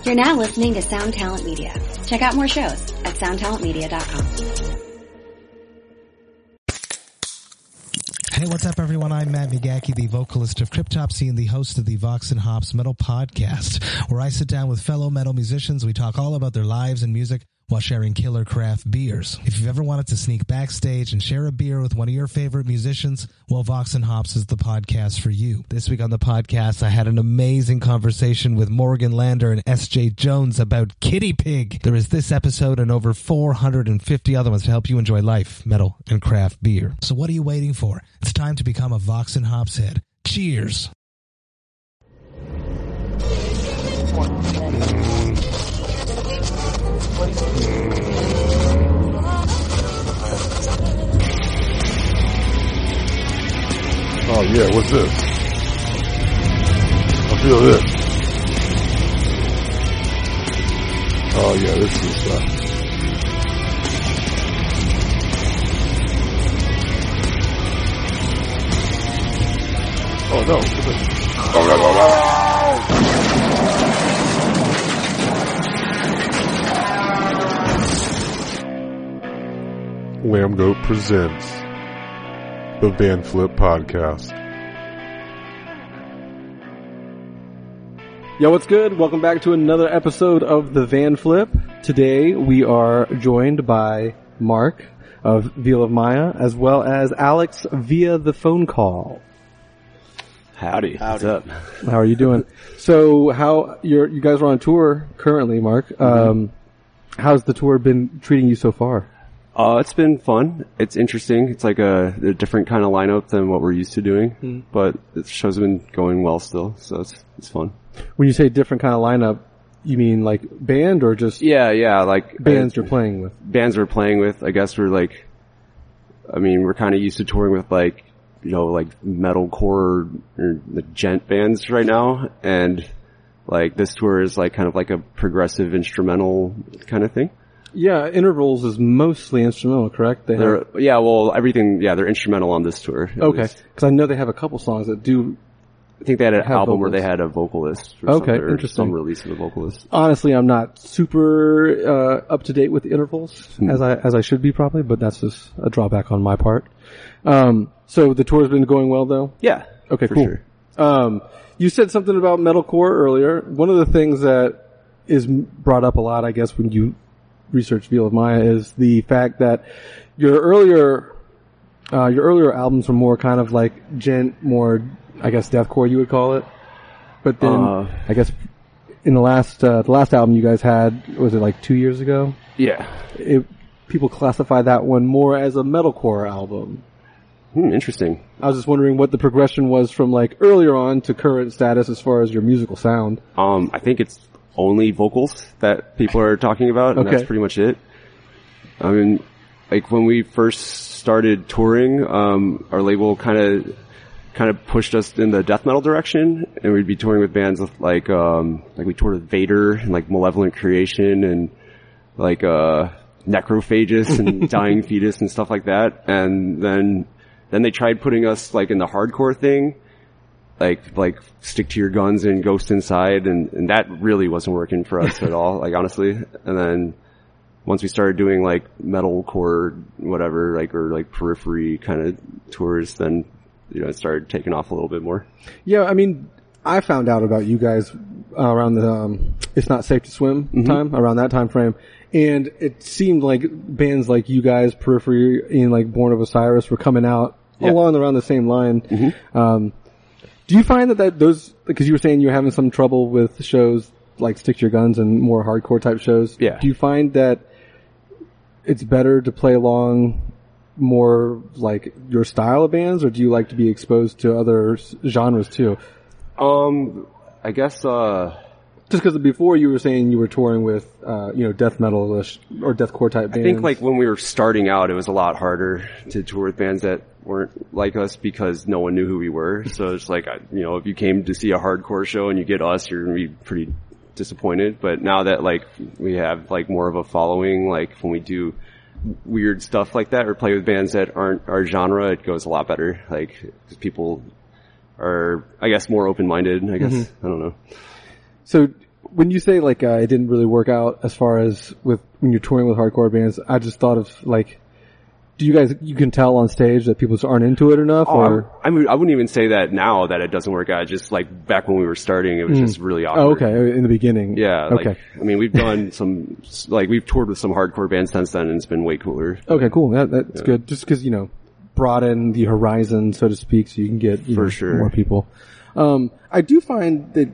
You're now listening to Sound Talent Media. Check out more shows at soundtalentmedia.com. Hey, what's up, everyone? I'm Matt Migaki, the vocalist of Cryptopsy and the host of the Vox and Hops Metal Podcast, where I sit down with fellow metal musicians. We talk all about their lives and music while sharing killer craft beers. If you've ever wanted to sneak backstage and share a beer with one of your favorite musicians, well, Vox and Hops is the podcast for you. This week on the podcast, I had an amazing conversation with Morgan Lander and S.J. Jones about Kitty Pig. There is this episode and over 450 other ones to help you enjoy life, metal, and craft beer. So what are you waiting for? It's time to become a Vox and Hops head. Cheers! Oh yeah, what's this? I feel this. Oh yeah, this is oh no. Lamb Goat presents the Van Flip Podcast. Yo, what's good? Welcome back to another episode of the Van Flip. Today we are joined by Mark of Veil of Maya, as well as Alex via the phone call. Howdy. What's up? How are you doing? So, you guys are on tour currently, Mark. How's the tour been treating you so far? It's been fun. It's interesting. It's like a different kind of lineup than what we're used to doing, but the shows have been going well still, so it's fun. When you say different kind of lineup, you mean like band or just Yeah, like bands you're playing with? Bands we're playing with. I guess we're kind of used to touring with like metalcore or the gent bands right now, and like this tour is like kind of like a progressive instrumental kind of thing. Yeah, Intervals is mostly instrumental, correct? They're instrumental on this tour. Okay, because I know they have a couple songs that do. I think they had an album vocals where they had a vocalist. Okay, interesting. Some release of a vocalist. Honestly, I'm not super up to date with the Intervals as I should be probably, but that's just a drawback on my part. So the tour's been going well though? Yeah. Okay, for cool. Sure. You said something about metalcore earlier. One of the things that is brought up a lot, I guess, when you research Veil of Maya is the fact that your earlier albums were more kind of like gent, more, I guess, deathcore you would call it. But then, I guess, in the last album you guys had, was it like 2 years ago? Yeah. People classify that one more as a metalcore album. Interesting. I was just wondering what the progression was from like earlier on to current status as far as your musical sound. I think it's only vocals that people are talking about, and that's pretty much it. I mean, like when we first started touring, our label kind of pushed us in the death metal direction, and we'd be touring with bands with like we toured with Vader and like Malevolent Creation and like Necrophagus and Dying Fetus and stuff like that, and then they tried putting us like in the hardcore thing, like Stick to Your Guns and Ghost Inside, and that really wasn't working for us at all, like honestly. And then once we started doing like metalcore, whatever, or Periphery kind of tours, then, it started taking off a little bit more. Yeah, I mean, I found out about you guys around the It's Not Safe to Swim time, around that time frame. And it seemed like bands like you guys, Periphery and like Born of Osiris, were coming out along around the same line. Do you find that those, because you were saying you're having some trouble with shows like Stick to Your Guns and more hardcore type shows. Yeah. Do you find that it's better to play along more like your style of bands, or do you like to be exposed to other genres too? I guess, just because before you were saying you were touring with, death metal or deathcore type bands. I think like when we were starting out, it was a lot harder to tour with bands that weren't like us because no one knew who we were. So it's like, if you came to see a hardcore show and you get us, you're going to be pretty disappointed. But now that like we have like more of a following, like when we do weird stuff like that or play with bands that aren't our genre, it goes a lot better. Like, 'cause people are, I guess, more open-minded, I guess. I don't know. So when you say like it didn't really work out as far as with when you're touring with hardcore bands, I just thought of like, you can tell on stage that people just aren't into it enough, or? I mean, I wouldn't even say that now that it doesn't work out. Just like back when we were starting, it was just really awkward. Oh, okay. In the beginning. Yeah. Okay. Like, I mean, we've done we've toured with some hardcore bands since then, and it's been way cooler. Okay, cool. That's good. Just because, broaden the horizon, so to speak, so you can get For sure. more people. I do find that,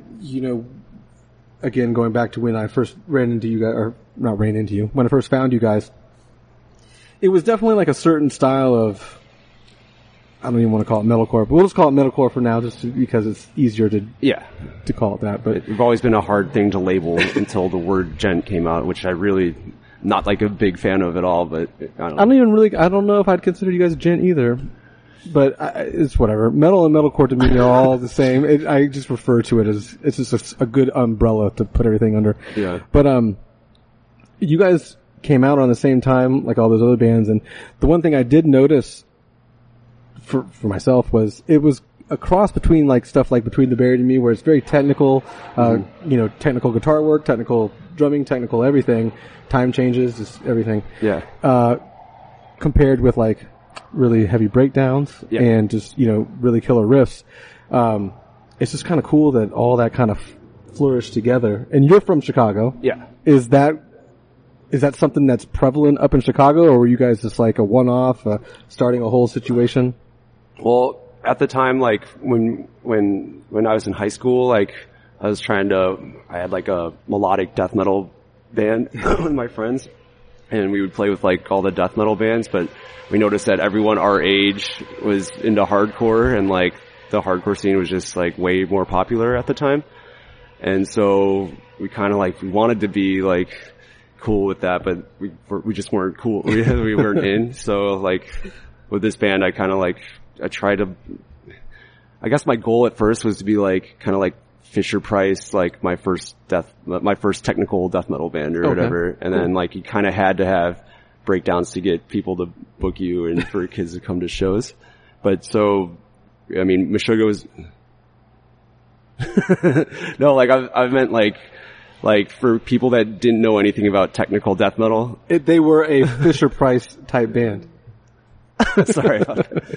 again, going back to when I first ran into you guys, or not ran into you, when I first found you guys, it was definitely like a certain style of, I don't even want to call it metalcore, but we'll just call it metalcore for now, just because it's easier to call it that. But it's always been a hard thing to label until the word gent came out, which I really not like a big fan of at all. But I don't know if I'd consider you guys a gent either. But it's whatever. Metal and metalcore to me are all the same. I just refer to it as it's just a good umbrella to put everything under. Yeah. But you guys came out on the same time like all those other bands, and the one thing I did notice for myself was it was a cross between like stuff like Between the Buried and Me, where it's very technical, technical guitar work, technical drumming, technical everything, time changes, just everything. Yeah. Compared with like really heavy breakdowns and just, really killer riffs. It's just kind of cool that all that kind of flourished together. And you're from Chicago. Yeah. Is that something that's prevalent up in Chicago, or were you guys just like a one-off, starting a whole situation? Well, at the time, like when I was in high school, like I had like a melodic death metal band with my friends, and we would play with like all the death metal bands, but we noticed that everyone our age was into hardcore, and like the hardcore scene was just like way more popular at the time. And so we kind of like, we wanted to be like cool with that, but we just weren't cool. We weren't in. So like with this band, I guess my goal at first was to be like, kind of like Fisher Price, like my first technical death metal band or whatever. And then like you kind of had to have breakdowns to get people to book you and for kids to come to shows. But so, I mean, Meshuggah was, no, like I meant like for people that didn't know anything about technical death metal. They were a Fisher Price type band. Sorry about that.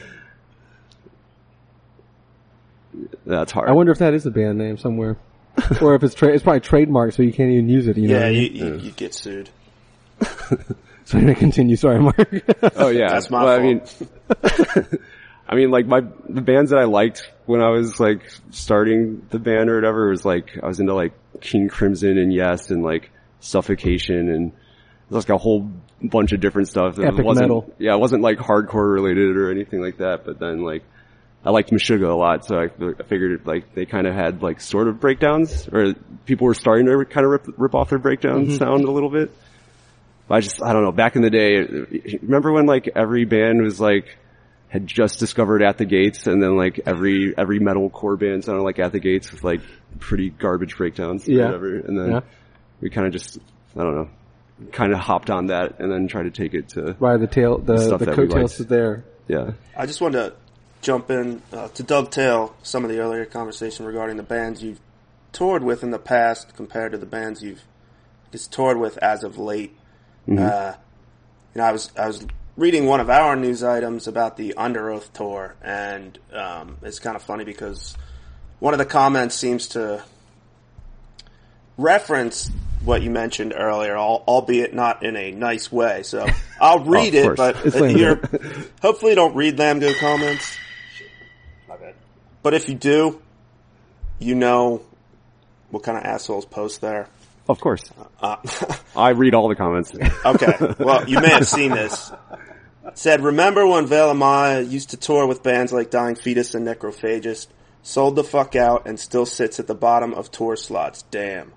That's hard. I wonder if that is a band name somewhere. Or if it's probably trademarked, so you can't even use it, Yeah, you get sued. So I'm gonna continue. Sorry, Mark. Oh yeah. That's my fault. I mean, like the bands that I liked when I was like starting the band or whatever was like, I was into like King Crimson and Yes and like Suffocation, and it was like a whole bunch of different stuff. Epic metal. Yeah, it wasn't like hardcore related or anything like that, but then like, I liked Meshuggah a lot, so I figured like they kind of had like sort of breakdowns, or people were starting to kind of rip off their breakdown sound a little bit. But I don't know, back in the day, remember when like every band was like, had just discovered At the Gates, and then like every metalcore band sounded like At the Gates with like pretty garbage breakdowns or whatever, and then we kind of just, I don't know, kind of hopped on that and then tried to take it to ride the coattails is there. Yeah. I just wanted to jump in to dovetail some of the earlier conversation regarding the bands you've toured with in the past compared to the bands you've toured with as of late. I was reading one of our news items about the Under Oath tour, and it's kind of funny because one of the comments seems to reference what you mentioned earlier, albeit not in a nice way. So I'll read it, but hopefully you don't read Lambgo comments. My bad. But if you do, you know what kind of assholes post there. Of course. I read all the comments. Okay. Well, you may have seen this. It said, remember when Veil of Maya used to tour with bands like Dying Fetus and Necrophagist? Sold the fuck out and still sits at the bottom of tour slots. Damn.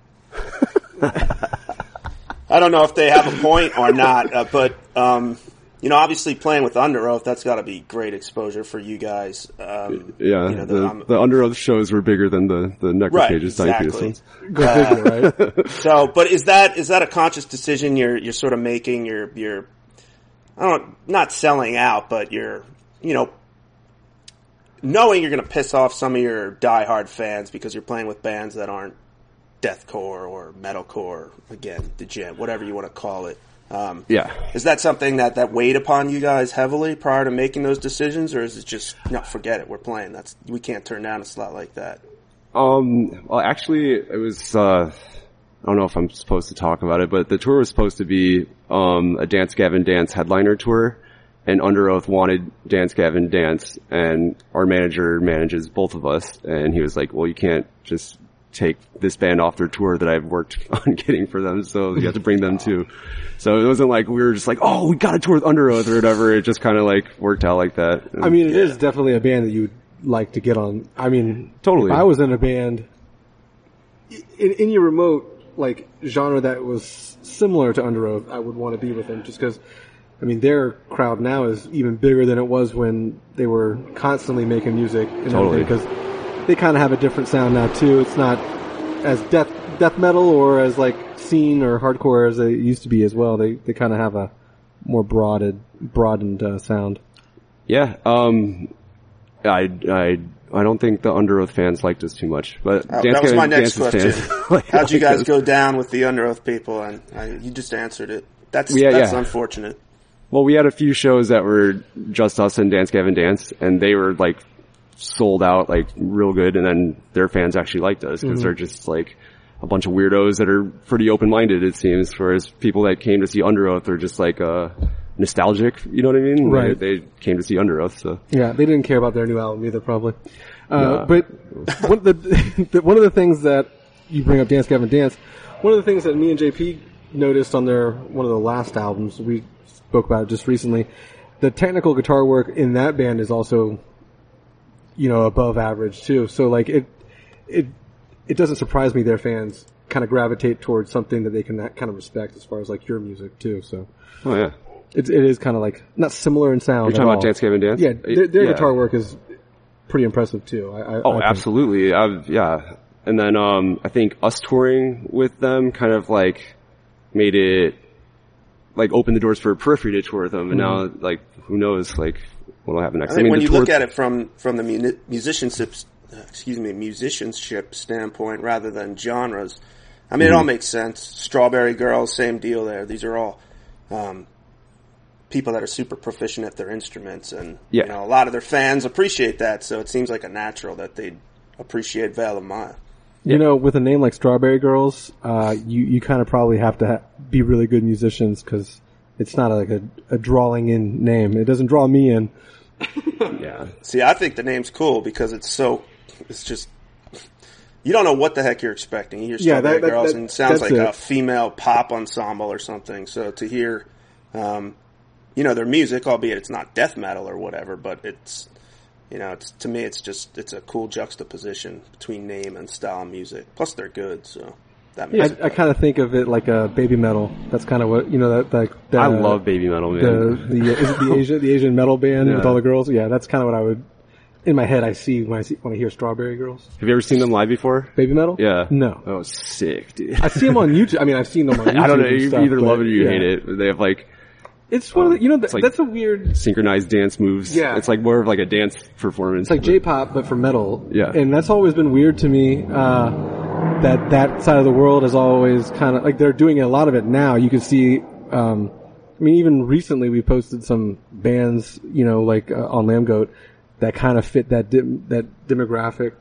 I don't know if they have a point or not, but obviously playing with Under Oath, that's got to be great exposure for you guys. The Under Oath shows were bigger than the Necrophagist. Right, exactly. Right? So, but is that a conscious decision you're sort of making? You're not selling out, but you're knowing you're going to piss off some of your diehard fans because you're playing with bands that aren't deathcore or metalcore, again, degen, whatever you want to call it. Yeah. Is that something that weighed upon you guys heavily prior to making those decisions, or is it just, no, forget it, we're playing, we can't turn down a slot like that? Well, actually, it was, I don't know if I'm supposed to talk about it, but the tour was supposed to be, a Dance Gavin Dance headliner tour, and Under Oath wanted Dance Gavin Dance, and our manager manages both of us, and he was like, well, you can't just take this band off their tour that I've worked on getting for them, so you have to bring them too. So it wasn't like we were just like, oh, we got to tour with Under Oath or whatever. It just kind of like worked out like that. And, I mean, it is definitely a band that you'd like to get on. I mean, totally. If I was in a band, in any remote like genre that was similar to Under Oath, I would want to be with them just because, I mean, their crowd now is even bigger than it was when they were constantly making music. Totally. Because they kind of have a different sound now too. It's not as death metal or as like scene or hardcore as they used to be as well. They kind of have a more broadened sound. Yeah. I don't think the Under Oath fans liked us too much, but that was my next question. How'd you guys go down with the Under Oath people? And you just answered it. That's unfortunate. Well, we had a few shows that were just us and Dance Gavin Dance, and they were like sold out like real good, and then their fans actually liked us because they're just like a bunch of weirdos that are pretty open-minded, it seems, whereas people that came to see Under Oath are just like nostalgic, you know what I mean? Right. They came to see Under Oath, so. Yeah, they didn't care about their new album either, probably. But one of the things that you bring up, Dance Gavin Dance, one of the things that me and JP noticed on one of the last albums, we spoke about it just recently, the technical guitar work in that band is also, above average too. So like it doesn't surprise me their fans kind of gravitate towards something that they can kind of respect as far as like your music too. So. Oh yeah. It is kind of like not similar in sound. You're talking about Dance Gavin Dance? Yeah, their guitar work is pretty impressive too. I absolutely. Yeah. And then I think us touring with them kind of like made it like open the doors for Periphery to tour with them, and now like who knows like what'll happen next. I mean, when you look at it from the musicianship standpoint rather than genres, I mean it all makes sense. Strawberry Girls, same deal there. These are all people that are super proficient at their instruments, and a lot of their fans appreciate that, so it seems like a natural that they'd appreciate Veil of Maya. With a name like Strawberry Girls, you kind of probably have to be really good musicians because it's not like a drawing in name. It doesn't draw me in. Yeah. See, I think the name's cool because it's just, you don't know what the heck you're expecting. You hear Strawberry Girls and it sounds like a female pop ensemble or something. So to hear, their music, albeit it's not death metal or whatever, but it's, to me, it's a cool juxtaposition between name and style of music. Plus, they're good, so that makes it. I kind of think of it like a Baby Metal. That's kind of what I love Baby Metal, man. Is it the Asian metal band with all the girls? Yeah, that's kind of what I would. In my head, I see when I hear Strawberry Girls. Have you ever seen them live before? Baby Metal? Yeah. No. Oh, sick, dude. I see them on YouTube. I mean, I've seen them on YouTube. I don't know. You either love it or you hate it. They have like. It's one of the, that's a weird... synchronized dance moves. Yeah. It's like more of like a dance performance. It's like J-pop, but for metal. Yeah. And that's always been weird to me, that side of the world is always kind of, like they're doing a lot of it now. You can see, even recently we posted some bands, on Lambgoat that kind of fit that demographic?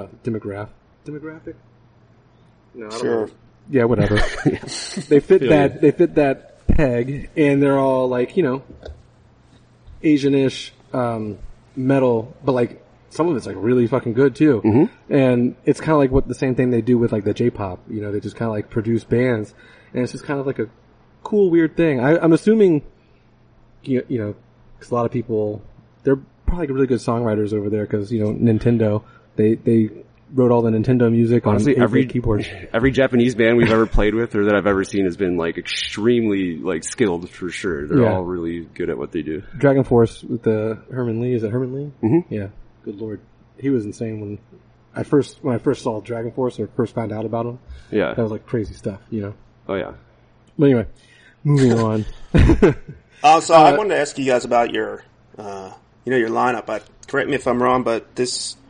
No, I don't know. Yeah, whatever. They fit that peg, and they're all like, Asian-ish, metal, but like, some of it's like really fucking good too. Mm-hmm. And it's kind of like the same thing they do with like the J-pop, they just kind of like produce bands, and it's just kind of like a cool, weird thing. I'm assuming, cause a lot of people, they're probably really good songwriters over there, cause, Nintendo, they wrote all the Nintendo music. Honestly, on every keyboard. Every Japanese band we've ever played with or that I've ever seen has been like extremely like skilled for sure. They're all really good at what they do. Dragon Force with the Herman Lee. Is it Herman Lee? Mm-hmm. Yeah. Good lord. He was insane when I first saw Dragon Force or first found out about him. Yeah. That was like crazy stuff, Oh yeah. But anyway, moving on. So I wanted to ask you guys about your, your lineup. Correct me if I'm wrong, but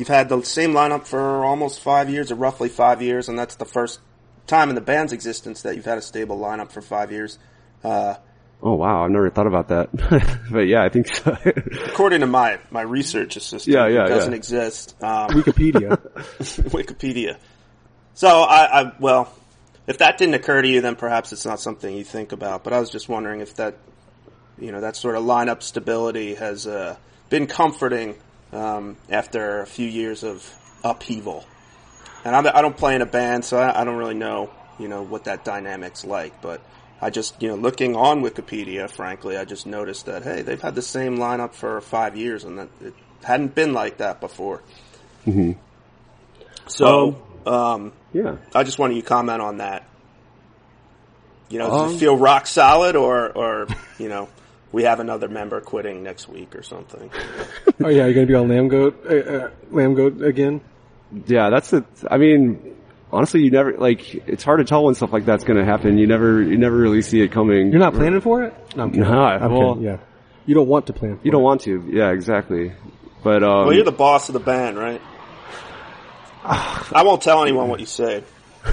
you've had the same lineup for almost 5 years, or roughly 5 years, and that's the first time in the band's existence that you've had a stable lineup for 5 years. Oh wow, I've never thought about that. But yeah, I think so. According to my research assistant, it doesn't exist. Wikipedia. Wikipedia. So well, if that didn't occur to you, then perhaps it's not something you think about. But I was just wondering if that, that sort of lineup stability has been comforting after a few years of upheaval. And I don't play in a band, so I don't really know, what that dynamic's like. But I just, looking on Wikipedia, frankly, I just noticed that, hey, they've had the same lineup for 5 years, and that it hadn't been like that before. Mm-hmm. So, I just wanted you to comment on that. Does it feel rock solid, or we have another member quitting next week or something? Oh yeah, you're gonna be on Lamb Goat again? Yeah, honestly, you never, it's hard to tell when stuff like that's gonna happen. You never really see it coming. You're not planning for it? No, I'm kidding. Yeah. You don't want to plan for it. You don't want to, yeah, exactly. But, well, you're the boss of the band, right? I won't tell anyone what you say.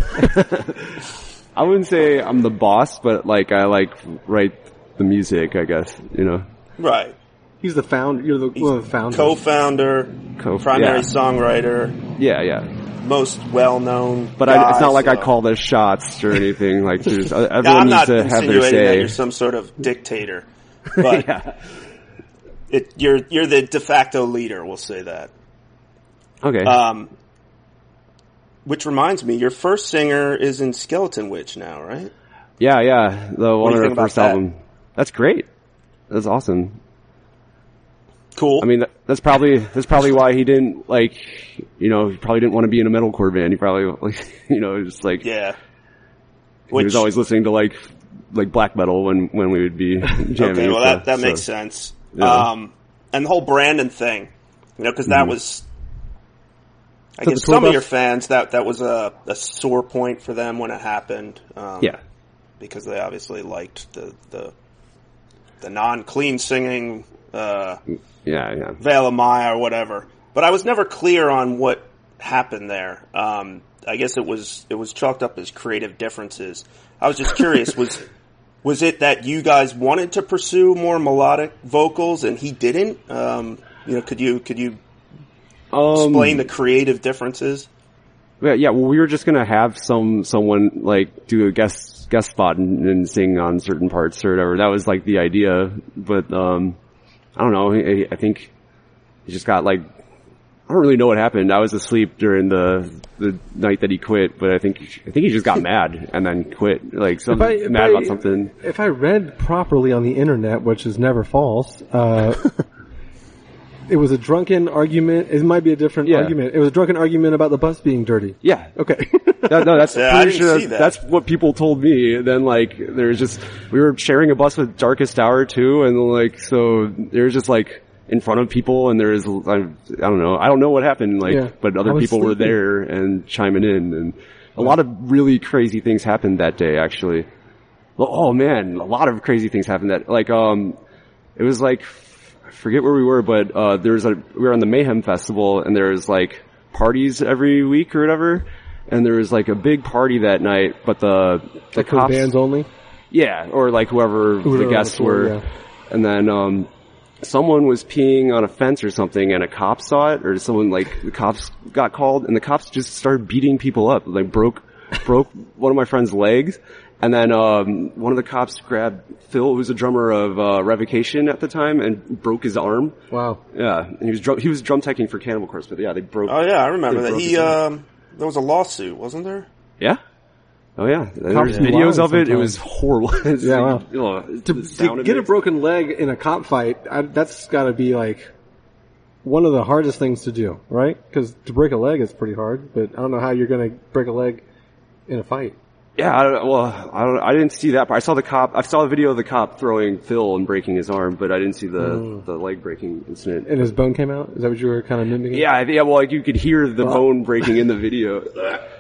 I wouldn't say I'm the boss, but, I write the music, I guess, Right. He's the founder, you're one of the founders. Co-founder, primary songwriter. Yeah. Most well-known But guy, it's not like I call the shots or anything. There's, everyone I'm needs not to have their insinuating say. that you're some sort of dictator. But you're the de facto leader, we'll say that. Okay. Which reminds me, your first singer is in Skeleton Witch now, right? Yeah. The one of our first album. That's great. That's awesome. Cool. I mean, that's probably why he didn't he probably didn't want to be in a metalcore band. He probably just yeah. He was always listening to black metal when we would be jamming. Okay, well that makes sense. Yeah. And the whole Brandon thing, because that was, I guess some of your fans that was a sore point for them when it happened. Because they obviously liked the non-clean singing. Veil of Maya or whatever. But I was never clear on what happened there. I guess it was chalked up as creative differences. I was just curious, was it that you guys wanted to pursue more melodic vocals and he didn't? Could you explain the creative differences? Yeah, well, we were just gonna have someone do a guest spot and sing on certain parts or whatever. That was the idea, but I don't know. I think he just got I don't really know what happened. I was asleep during the night that he quit, but I think he just got mad and then quit. Mad about something. If I read properly on the internet, which is never false, it was a drunken argument. It might be a different argument. It was a drunken argument about the bus being dirty. Yeah. Okay. That's I didn't see that. That's what people told me. And then there's just, we were sharing a bus with Darkest Hour too, and so there's just in front of people, and there's, I don't know what happened, but other people were there and chiming in, and a lot of really crazy things happened that day, actually. Oh man, a lot of crazy things happened that, it was I forget where we were, but, we were on the Mayhem Festival, and there was parties every week or whatever, and there was a big party that night, but the cops. Bands only? Yeah, or whoever the guests were. Yeah. And then, someone was peeing on a fence or something, and a cop saw it, or someone the cops got called, and the cops just started beating people up. Broke one of my friend's legs, and then one of the cops grabbed Phil, who was a drummer of Revocation at the time, and broke his arm. Wow. Yeah, and he was drum teching for Cannibal Corpse, but yeah, they broke. Oh yeah, I remember that. There was a lawsuit, wasn't there? Yeah. Oh yeah, there's videos of it. It was horrible. Yeah, wow. To get a broken leg in a cop fight, that's got to be one of the hardest things to do, right? Because to break a leg is pretty hard, but I don't know how you're going to break a leg in a fight. Yeah, I didn't see that part. I saw the video of the cop throwing Phil and breaking his arm, but I didn't see the leg breaking incident. And his bone came out? Is that what you were kind of mimicking? Yeah, well, you could hear the bone breaking in the video.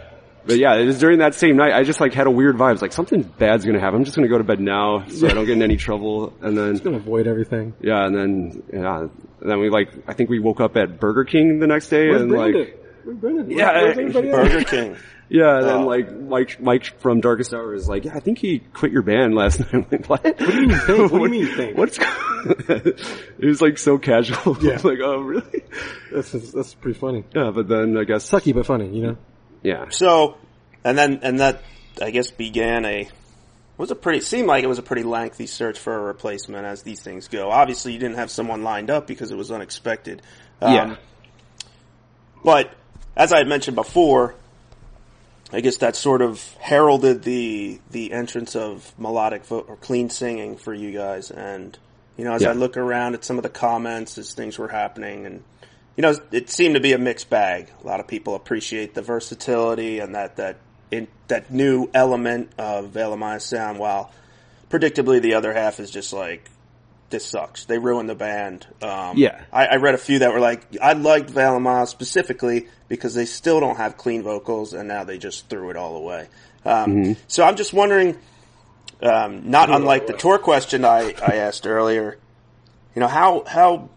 But yeah, it was during that same night, I just like had a weird vibe. It's like something bad's gonna happen. I'm just gonna go to bed now so I don't get in any trouble. And then Just gonna avoid everything. yeah, and then we like, I think we woke up at Burger King the next day. Where's and Brandon? like, Where's Brandon? Yeah, Where's everybody at? Burger King. yeah, and then like Mike from Darkest Hour is like, yeah, I think he quit your band last night. I'm like, what? What do you mean think? What do you mean think? What's it was like so casual. Yeah. Like, oh really? That's pretty funny. Yeah, but then I guess Sucky but funny, you know? yeah. So, and that, I guess, began seemed like it was a pretty lengthy search for a replacement as these things go. Obviously you didn't have someone lined up because it was unexpected. Yeah. But, as I had mentioned before, I guess that sort of heralded the entrance of melodic or clean singing for you guys. And, you know, as I look around at some of the comments as things were happening, and, you know, it seemed to be a mixed bag. A lot of people appreciate the versatility and that new element of Veil of Maya sound, while predictably the other half is just like, this sucks. They ruined the band. I read a few that were like, I liked Veil of Maya specifically because they still don't have clean vocals and now they just threw it all away. So I'm just wondering, not unlike the tour question I asked earlier, you know, how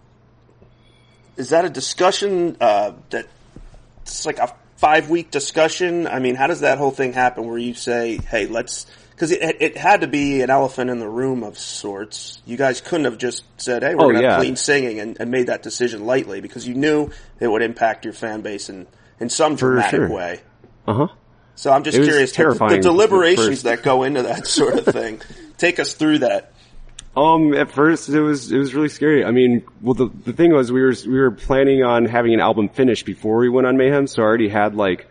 is that a discussion, that it's like a 5-week discussion? I mean, how does that whole thing happen where you say, hey, because it had to be an elephant in the room of sorts. You guys couldn't have just said, hey, we're going to have clean singing and made that decision lightly because you knew it would impact your fan base in some dramatic way. Uh-huh. So I'm just curious, the deliberations that go into that sort of thing. Take us through that. At first it was really scary. I mean, well, the thing was we were planning on having an album finished before we went on Mayhem, so I already had like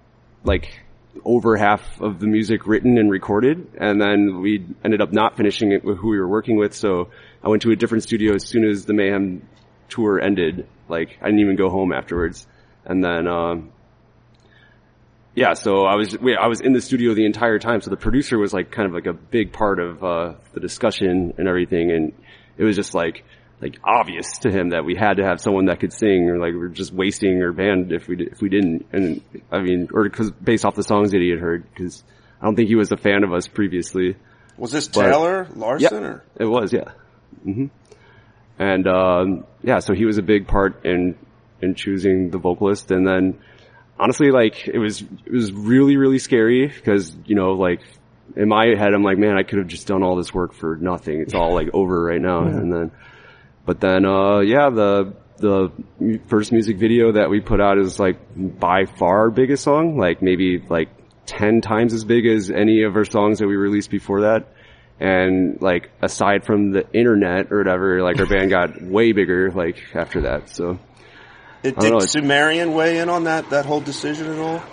over half of the music written and recorded, and then we ended up not finishing it with who we were working with, so I went to a different studio as soon as the Mayhem tour ended. Like, I didn't even go home afterwards. And then, so I was in the studio the entire time, so the producer was like kind of like a big part of the discussion and everything, and it was just like obvious to him that we had to have someone that could sing, or like we're just wasting our band if we didn't. And I mean, or because based off the songs that he had heard, because I don't think he was a fan of us previously. Was this Taylor Larson? Yeah, or? It was, yeah. Mm-hmm. And so he was a big part in choosing the vocalist. And then honestly, like it was really, really scary because, you know, like in my head, I'm like, man, I could have just done all this work for nothing. It's all like over right now. Yeah. But then, the first music video that we put out is like by far our biggest song, like maybe like 10 times as big as any of our songs that we released before that. And like aside from the internet or whatever, like our band got way bigger like after that. So did Sumerian weigh in on that whole decision at all?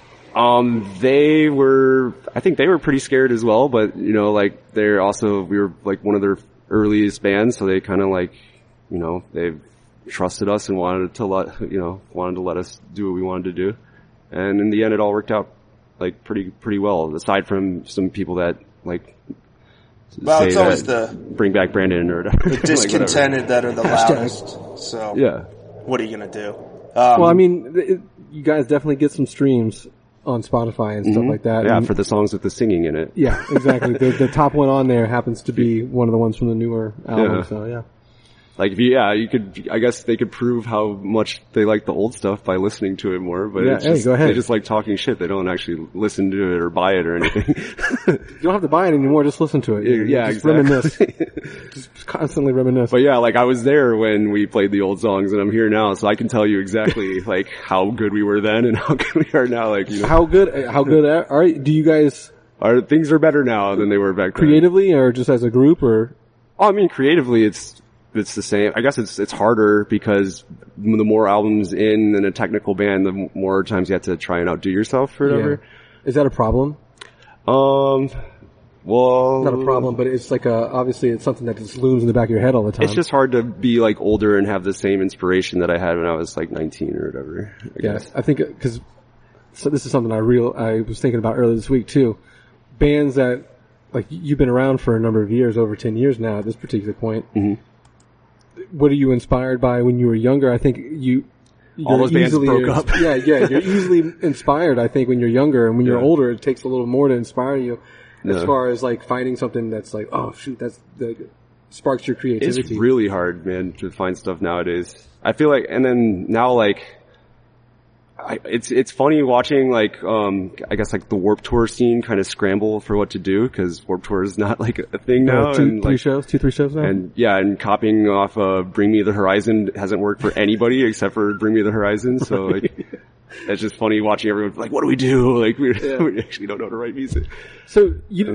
I think they were pretty scared as well, but you know, like we were like one of their earliest bands, so they kind of like, you know, they trusted us and wanted to let us do what we wanted to do. And in the end, it all worked out like pretty well, aside from some people that like, it's always bring back Brandon or whatever. The discontented that are the loudest. So yeah, what are you gonna do? Well, I mean, you guys definitely get some streams on Spotify and stuff like that. Yeah, and for the songs with the singing in it. Yeah, exactly. the top one on there happens to be one of the ones from the newer album. Yeah. So yeah. Like, I guess they could prove how much they like the old stuff by listening to it more, but go ahead. They just like talking shit. They don't actually listen to it or buy it or anything. You don't have to buy it anymore, just listen to it. Yeah, just exactly. Reminisce. Just constantly reminisce. But yeah, like I was there when we played the old songs and I'm here now, so I can tell you exactly like how good we were then and how good we are now. Like, you know. How good are do you guys? Things are better now than they were back then. Creatively or just as a group or? Oh, I mean, creatively it's the same. I guess it's harder because the more albums in a technical band, the more times you have to try and outdo yourself or whatever. Yeah. Is that a problem? Well, not a problem, but it's like obviously it's something that just looms in the back of your head all the time. It's just hard to be like older and have the same inspiration that I had when I was like 19 or whatever. I guess. I think so this is something I was thinking about earlier this week too. Bands that, like, you've been around for a number of years, over 10 years now at this particular point. Mm-hmm. What are you inspired by when you were younger? I think all those bands broke up. Yeah, you're easily inspired, I think, when you're younger, and when you're older, it takes a little more to inspire you. As far as like finding something that's like, oh shoot, that's sparks your creativity. It's really hard, man, to find stuff nowadays. I feel like, and then now like, it's funny watching like, I guess like the Warped Tour scene kind of scramble for what to do, cause Warped Tour is not like a thing now. 2-3 shows now? And copying off, Bring Me the Horizon hasn't worked for anybody except for Bring Me the Horizon, so like, it's just funny watching everyone like, what do we do? Like, we actually don't know how to write music. So,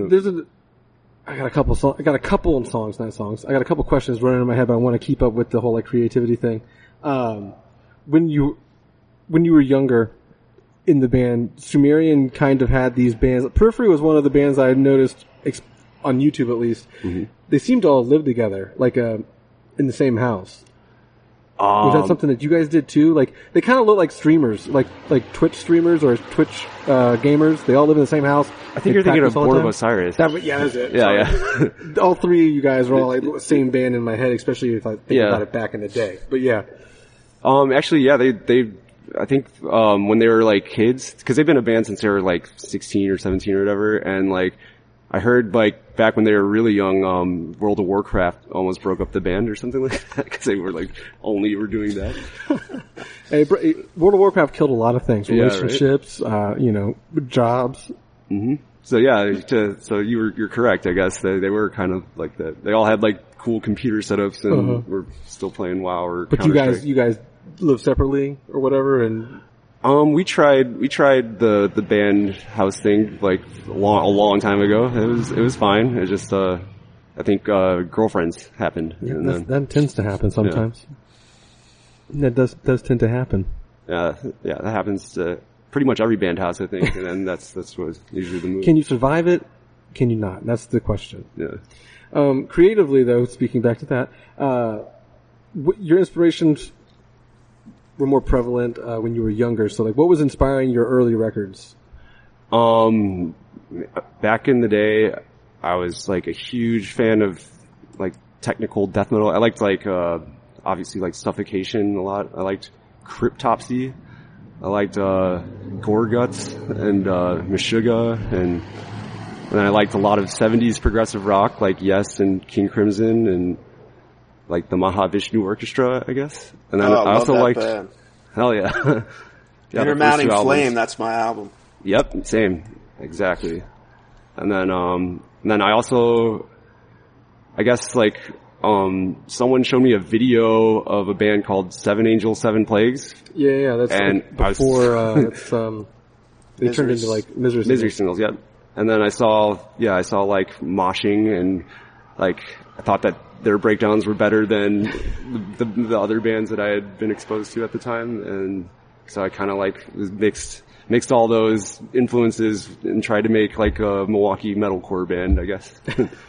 I got a couple songs, not songs. I got a couple questions running in my head, but I want to keep up with the whole like creativity thing. When you were younger in the band, Sumerian kind of had these bands. Periphery was one of the bands I had noticed on YouTube, at least. Mm-hmm. They seemed to all live together, like in the same house. Was that something that you guys did too? Like, they kind of look like streamers, like Twitch streamers or Twitch gamers. They all live in the same house. I think you're thinking of Born of Osiris. Yeah, that's it. Yeah. All three of you guys were all like the same band in my head, especially if I think about it back in the day. But yeah. Actually, yeah, they I think, when they were like kids, cause they've been a band since they were like 16 or 17 or whatever, and like, I heard like back when they were really young, World of Warcraft almost broke up the band or something like that, cause they were like, only were doing that. Hey, World of Warcraft killed a lot of things. Relationships, jobs. Mm-hmm. So yeah, so you're correct, I guess. They were kind of like that. They all had like cool computer setups and were still playing WoW or But you guys live separately or whatever, and we tried the band house thing like a long time ago. It was fine. It just I think girlfriends happened. Yeah, that tends to happen sometimes. Yeah. That does tend to happen. Yeah, that happens to pretty much every band house, I think, and then that's what's usually the move. Can you survive it? Can you not? That's the question. Yeah. Creatively though, speaking back to that, your inspirations were more prevalent when you were younger. So like, what was inspiring your early records? Back in the day, I was like a huge fan of like technical death metal. I liked like obviously like Suffocation a lot. I liked Cryptopsy. I liked Gorguts and Meshuggah, and then I liked a lot of 70s progressive rock like Yes and King Crimson and like the Mahavishnu Orchestra, I guess. And then I also liked band. Hell yeah. Inner Mounting Flame, that's my album. Yep, same. Exactly. And then I also, I guess like, someone showed me a video of a band called Seven Angels, Seven Plagues. Yeah, that's and before, they turned into like Misery Singles, yep. And then I saw like moshing, and like, I thought that their breakdowns were better than the other bands that I had been exposed to at the time, and so I kind of like mixed all those influences and tried to make like a Milwaukee metalcore band, I guess.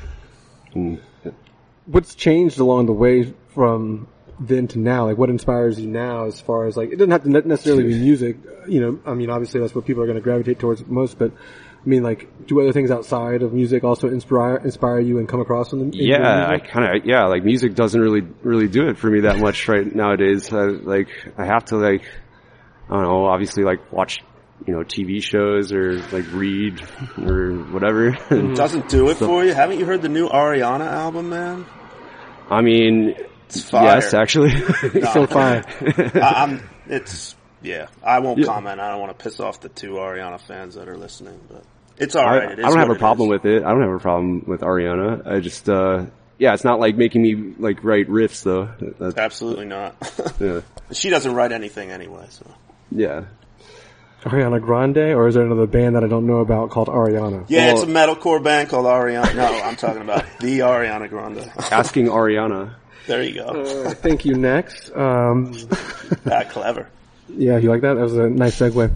What's changed along the way from then to now? Like, what inspires you now as far as like, it doesn't have to necessarily be music, I mean, obviously that's what people are going to gravitate towards most, but I mean, like, do other things outside of music also inspire you and come across in the music? Like music doesn't really do it for me that much right nowadays. I have to like, I don't know, obviously like watch, TV shows or like read or whatever. Doesn't do it for you? Haven't you heard the new Ariana album, man? I mean, it's fire. Yes, actually. It's so fire. I won't comment. I don't want to piss off the two Ariana fans that are listening, but it's alright. I don't have a problem with it. I don't have a problem with Ariana. I just, it's not like making me like write riffs though. Absolutely not. Yeah. She doesn't write anything anyway, so. Yeah. Ariana Grande, or is there another band that I don't know about called Ariana? Yeah, it's a metalcore band called Ariana. No, I'm talking about the Ariana Grande. Asking Ariana. There you go. Thank you. Next. That clever. Yeah, you like that? That was a nice segue.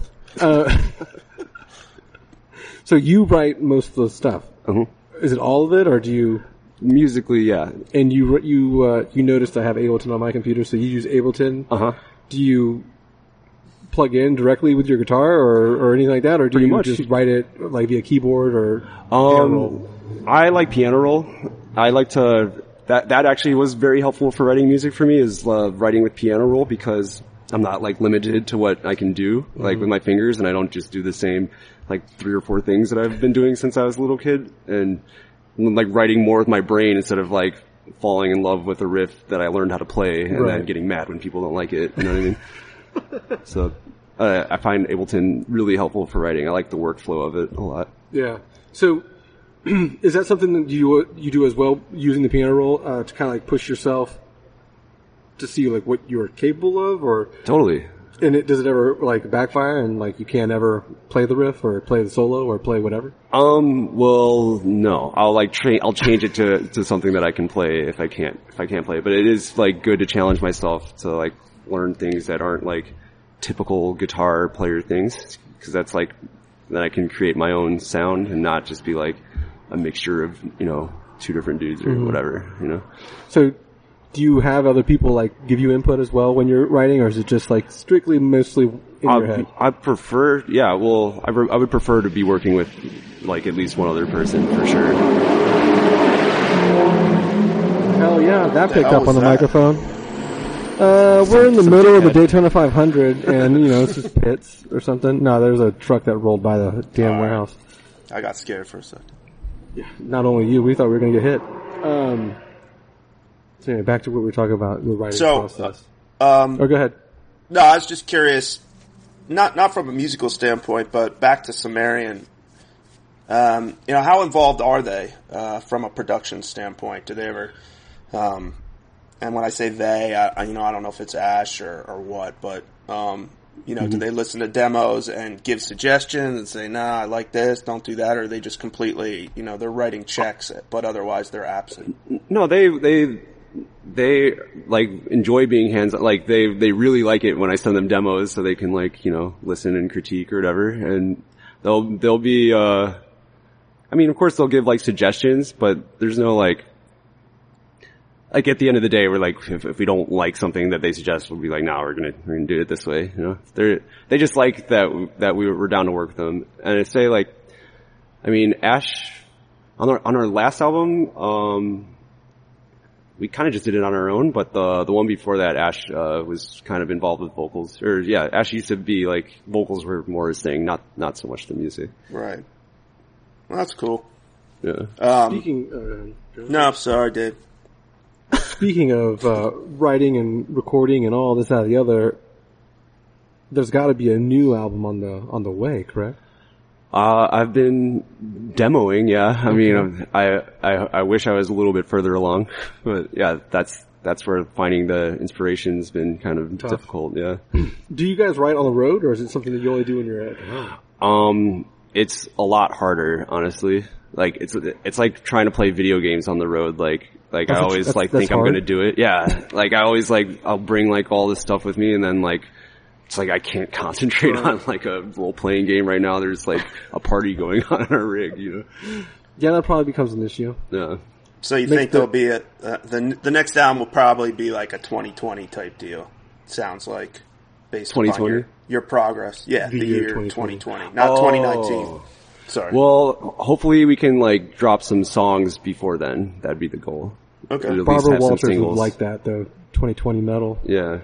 So you write most of the stuff. Uh-huh. Is it all of it, or do you? Musically, yeah. And you noticed I have Ableton on my computer, so you use Ableton. Uh-huh. Do you plug in directly with your guitar or anything like that, or do you just write it like via keyboard or piano roll? I like piano roll. I like to that actually was very helpful for writing music for me, is writing with piano roll, because I'm not like limited to what I can do like with my fingers, and I don't just do the same like 3 or 4 things that I've been doing since I was a little kid, and like writing more with my brain instead of like falling in love with a riff that I learned how to play and then getting mad when people don't like it. You know what I mean? So I find Ableton really helpful for writing. I like the workflow of it a lot. Yeah. So is that something that you do as well, using the piano roll to kind of like push yourself to see like what you're capable of, or totally? And does it ever like backfire and like you can't ever play the riff or play the solo or play whatever? Well, no. I'll change it to something that I can play if I can't play. But it is like good to challenge myself to like learn things that aren't like typical guitar player things, because that's like then I can create my own sound and not just be like a mixture of, you know, 2 different dudes or whatever, you know. So do you have other people like give you input as well when you're writing, or is it just like strictly mostly in your head? I prefer, I would prefer to be working with like at least one other person for sure. Hell yeah, that picked up on the microphone. We're in the middle of the Daytona 500, and you know, it's just pits or something. No, there's a truck that rolled by the damn warehouse. I got scared for a second. Yeah, not only you, we thought we were going to get hit. So anyway, back to what we were talking about, the writing process. Go ahead. No, I was just curious, not from a musical standpoint, but back to Sumerian. You know, how involved are they from a production standpoint? Do they ever? And when I say they, I don't know if it's Ash or what, but you know, do they listen to demos and give suggestions and say, nah, I like this, don't do that, or are they just completely, you know, they're writing checks, but otherwise they're absent? No, they like enjoy being hands-on. Like they really like it when I send them demos so they can like, you know, listen and critique or whatever. And they'll be, I mean, of course they'll give like suggestions, but there's no like at the end of the day, we're like, if we don't like something that they suggest, we'll be like, no, we're gonna do it this way, you know? They just like that we're down to work with them. And I say like, I mean, Ash, on our last album, we kind of just did it on our own, but the one before that, Ash, was kind of involved with vocals. Or yeah, Ash used to be like, vocals were more his thing, not so much the music. Right. Well, that's cool. Yeah. No, sorry, Dave. Speaking of writing and recording and all this, that, and the other, there's got to be a new album on the way, correct? I've been demoing, yeah. I mean, I wish I was a little bit further along, but yeah, that's where finding the inspiration's been kind of difficult, yeah. Do you guys write on the road, or is it something that you only do when you're at home? It's a lot harder, honestly. Like, it's like trying to play video games on the road, like I always think hard. I'm gonna do it. Yeah. Like I always I'll bring like all this stuff with me, and then like, it's like I can't concentrate on like a role playing game right now. There's like a party going on in our rig, you know? Yeah, that probably becomes an issue. Yeah. So you think there'll be the next album will probably be like a 2020 type deal? Sounds like, based 2020? on your progress. Yeah, the year 2020, not 2019. Sorry. Well, hopefully we can like drop some songs before then. That'd be the goal. Okay. Barbara Walters would like that though. 2020 metal. Yeah.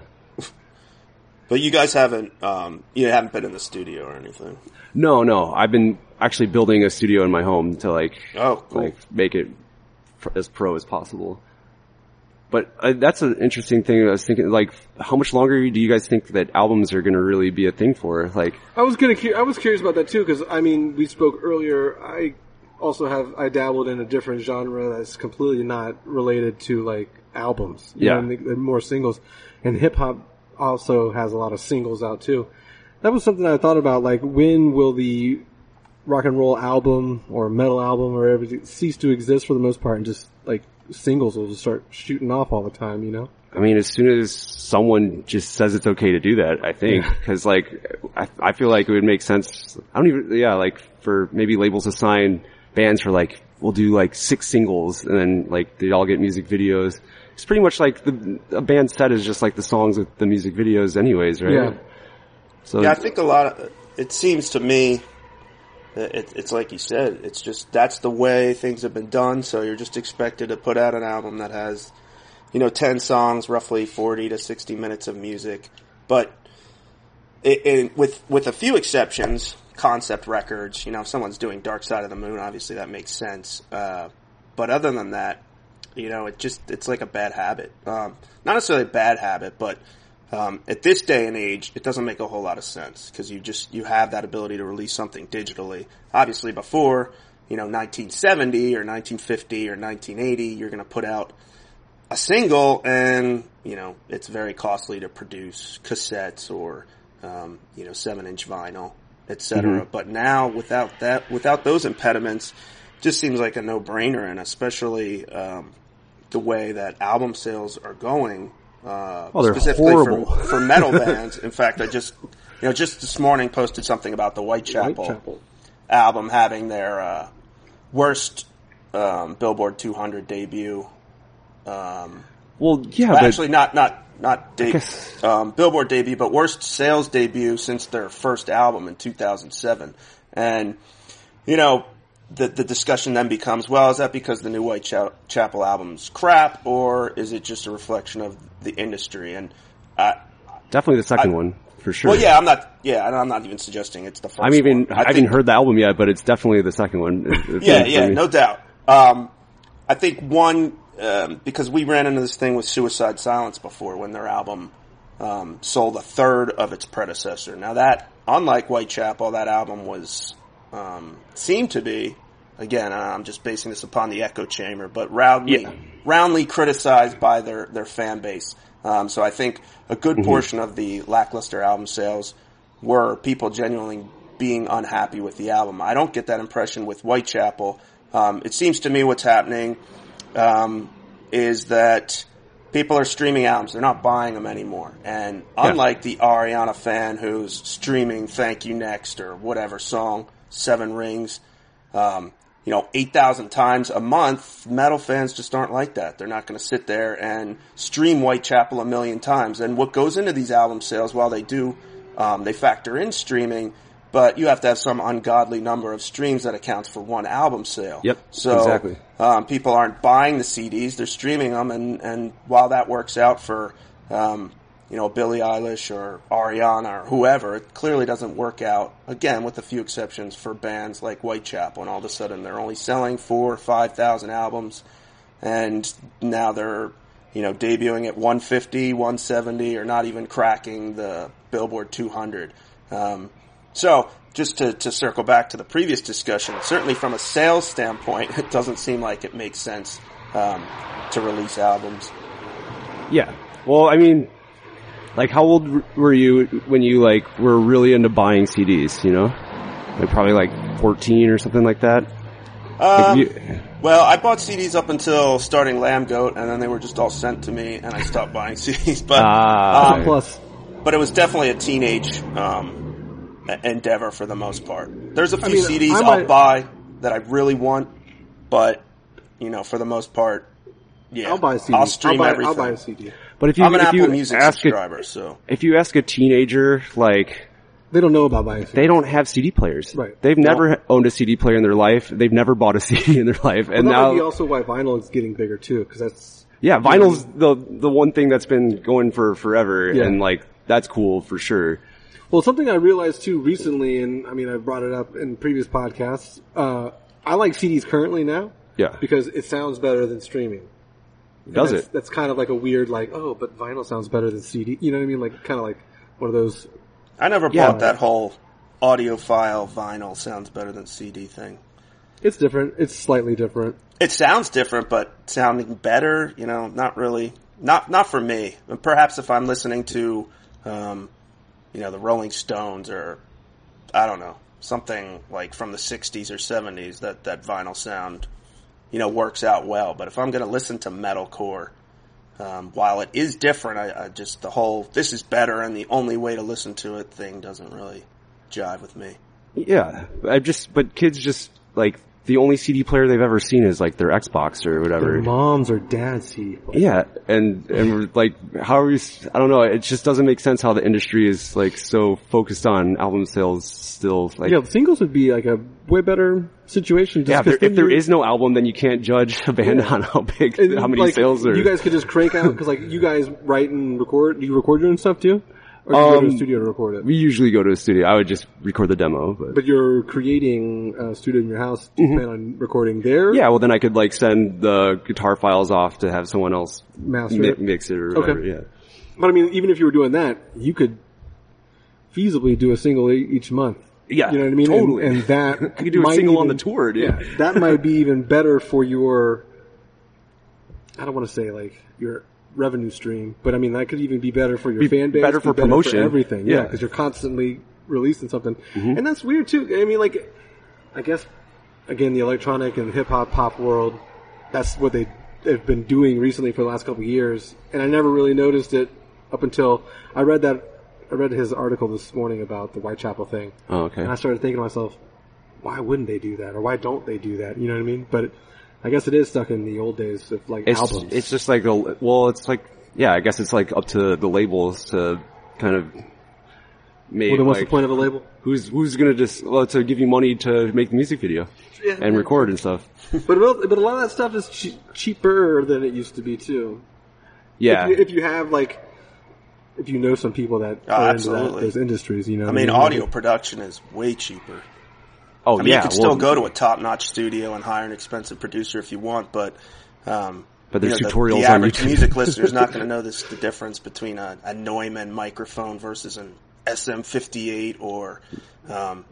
But you guys haven't been in the studio or anything? No. I've been actually building a studio in my home to like make it as pro as possible. But that's an interesting thing. I was thinking, like, how much longer do you guys think that albums are going to really be a thing for? Like, I was curious about that too, because I mean, we spoke earlier. I dabbled in a different genre that's completely not related to like albums. You know, more singles, and hip hop also has a lot of singles out too. That was something I thought about. Like, when will the rock and roll album or metal album or everything cease to exist for the most part, and just like singles will just start shooting off all the time, you know? I mean, as soon as someone just says it's okay to do that, I think, because like, I feel like it would make sense. Like for maybe labels to sign bands for like, we'll do like 6 singles and then like they all get music videos. It's pretty much like a band set is just like the songs with the music videos anyways, right? Yeah. So I think it seems to me, it's like you said, it's just, that's the way things have been done, so you're just expected to put out an album that has, 10 songs, roughly 40 to 60 minutes of music, but with a few exceptions, concept records, if someone's doing Dark Side of the Moon, obviously that makes sense. But other than that, it's like a bad habit. Not necessarily a bad habit, but at this day and age, it doesn't make a whole lot of sense because you have that ability to release something digitally. Obviously before, 1970 or 1950 or 1980, you're going to put out a single and, it's very costly to produce cassettes or, 7-inch vinyl, etc. Mm-hmm. But now without those impediments, it just seems like a no-brainer, and especially, the way that album sales are going, specifically horrible. for metal bands. In fact, I just this morning posted something about the Whitechapel album having their, worst, Billboard 200 debut. Actually not Billboard debut, but worst sales debut since their first album in 2007. And, the discussion then becomes, well, is that because the new Whitechapel album's crap, or is it just a reflection of the industry? And, definitely the second one, for sure. Well, yeah, I'm not even suggesting it's the first one. I haven't heard the album yet, but it's definitely the second one. No doubt. I think one, because we ran into this thing with Suicide Silence before when their album, sold a third of its predecessor. Now that, unlike Whitechapel, that album was, seemed to be, again, I'm just basing this upon the echo chamber, but roundly criticized by their fan base. So I think a good portion of the lackluster album sales were people genuinely being unhappy with the album. I don't get that impression with Whitechapel. It seems to me what's happening, is that people are streaming albums. They're not buying them anymore. And unlike the Ariana fan who's streaming Thank You Next or whatever song, Seven Rings, 8,000 times a month, metal fans just aren't like that. They're not going to sit there and stream Whitechapel 1 million times. And what goes into these album sales, while they do, they factor in streaming, but you have to have some ungodly number of streams that accounts for one album sale. Yep, so, exactly. People aren't buying the CDs, they're streaming them, and while that works out for, Billie Eilish or Ariana or whoever, it clearly doesn't work out, again, with a few exceptions, for bands like Whitechapel, and all of a sudden they're only selling 4,000 or 5,000 albums, and now they're, debuting at 150, 170, or not even cracking the Billboard 200. So, just to circle back to the previous discussion, certainly from a sales standpoint, it doesn't seem like it makes sense to release albums. Yeah. Well, how old were you when you, were really into buying CDs, probably 14 or something like that? Well, I bought CDs up until starting Lamb Goat, and then they were just all sent to me, and I stopped buying CDs. But, plus. But it was definitely a teenage endeavor for the most part. There's a few CDs I'll buy that I really want, but for the most part, I'll buy a CD. I'll stream everything. I'll buy a CD. But I'm an Apple Music subscriber, so if you ask a teenager, they don't know about buying CDs. They don't have CD players. Right. They've never owned a CD player in their life. They've never bought a CD in their life, and that now might be also why vinyl is getting bigger too, because that's vinyl's the one thing that's been going for forever, and that's cool for sure. Well, something I realized too recently, and I brought it up in previous podcasts, I like CDs currently now. Yeah. Because it sounds better than streaming. Does it? That's kind of like a weird, but vinyl sounds better than CD. You know what I mean? Kind of like one of those. I never bought that whole audiophile vinyl sounds better than CD thing. It's different. It's slightly different. It sounds different, but sounding better, not really. Not for me. Perhaps if I'm listening to, the Rolling Stones or, I don't know, something from the 60s or 70s, that vinyl sound, works out well. But if I'm going to listen to metalcore, while it is different, I just, the whole, this is better and the only way to listen to it thing doesn't really jive with me. Yeah. But kids just, the only CD player they've ever seen is their Xbox or whatever. Their mom's or dad's CD player. Yeah, and we're how are we? I don't know. It just doesn't make sense how the industry is so focused on album sales still. Singles would be a way better situation. Just if there is no album, then you can't judge a band on how big, how many sales are. You guys could just crank out because you guys write and record. Do you record your own stuff too? Or do you go to a studio to record it? We usually go to a studio. I would just record the demo. But you're creating a studio in your house. Do you plan on recording there? Yeah, well then I could like send the guitar files off to have someone else mix it or whatever, okay. Yeah. But I mean, even if you were doing that, you could feasibly do a single each month. Yeah, you know what I mean? Totally. And that you could do a single on the tour, dude. Yeah, that might be even better for your, I don't want to say like your revenue stream, but I mean that could even be better for your fan base, better for promotion, for everything. Yeah, because you're constantly releasing something, and that's weird too. I mean, like, I guess again, the electronic and hip hop pop world, that's what they have been doing recently for the last couple of years, and I never really noticed it up until I read his article this morning about the Whitechapel thing. Oh, okay. And I started thinking to myself, why wouldn't they do that, or why don't they do that? You know what I mean? But I guess it is stuck in the old days of like albums. It's just like I guess it's like up to the labels to kind of make. Well, then what's the point of a label? Who's gonna to give you money to make the music video and record and stuff? But a lot of that stuff is cheaper than it used to be too. Yeah. If you have like, if you know some people that are into those industries, you know. I mean, audio production is way cheaper. Oh, I mean, you could still go to a top-notch studio and hire an expensive producer if you want, but there's tutorials the on average YouTube. music listener is not going to know the difference between a Neumann microphone versus an SM58 or an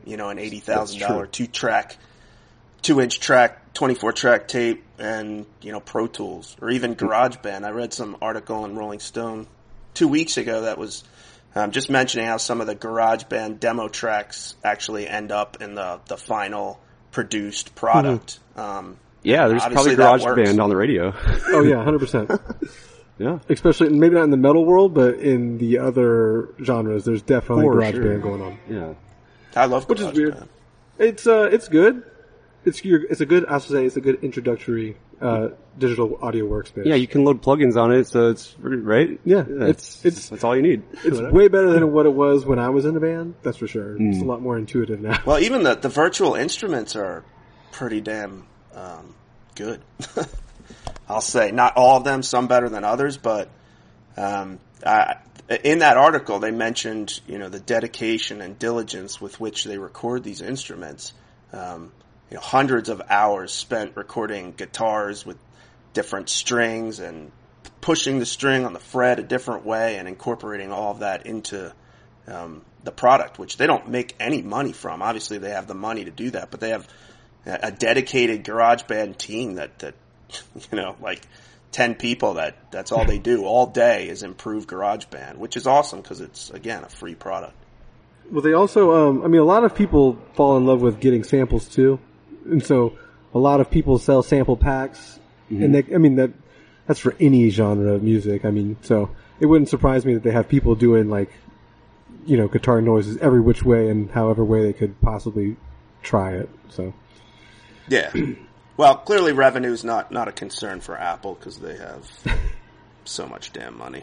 $80,000 two-inch track, 24-track tape, and Pro Tools or even GarageBand. I read some article in Rolling Stone 2 weeks ago that was just mentioning how some of the GarageBand demo tracks actually end up in the final produced product. There's probably GarageBand on the radio. Oh yeah, 100%. Yeah. Especially, maybe not in the metal world, but in the other genres, there's definitely GarageBand going on. Yeah. I love GarageBand. Which is weird. It's good. It's a good introductory digital audio workspace. Yeah, you can load plugins on it, so it's right. Yeah, that's all you need. It's way better than what it was when I was in a band. That's for sure. It's a lot more intuitive now. Well, even the virtual instruments are pretty damn good. I'll say not all of them, some better than others, but in that article they mentioned the dedication and diligence with which they record these instruments. Hundreds of hours spent recording guitars with different strings and pushing the string on the fret a different way and incorporating all of that into the product, which they don't make any money from. Obviously, they have the money to do that, but they have a dedicated GarageBand team that like 10 people that's all they do all day is improve GarageBand, which is awesome because it's, again, a free product. Well, they also, a lot of people fall in love with getting samples too. And so a lot of people sell sample packs, and that's for any genre of music. I mean, so it wouldn't surprise me that they have people doing like, guitar noises every which way and however way they could possibly try it. So, yeah. Well, clearly revenue is not a concern for Apple because they have so much damn money.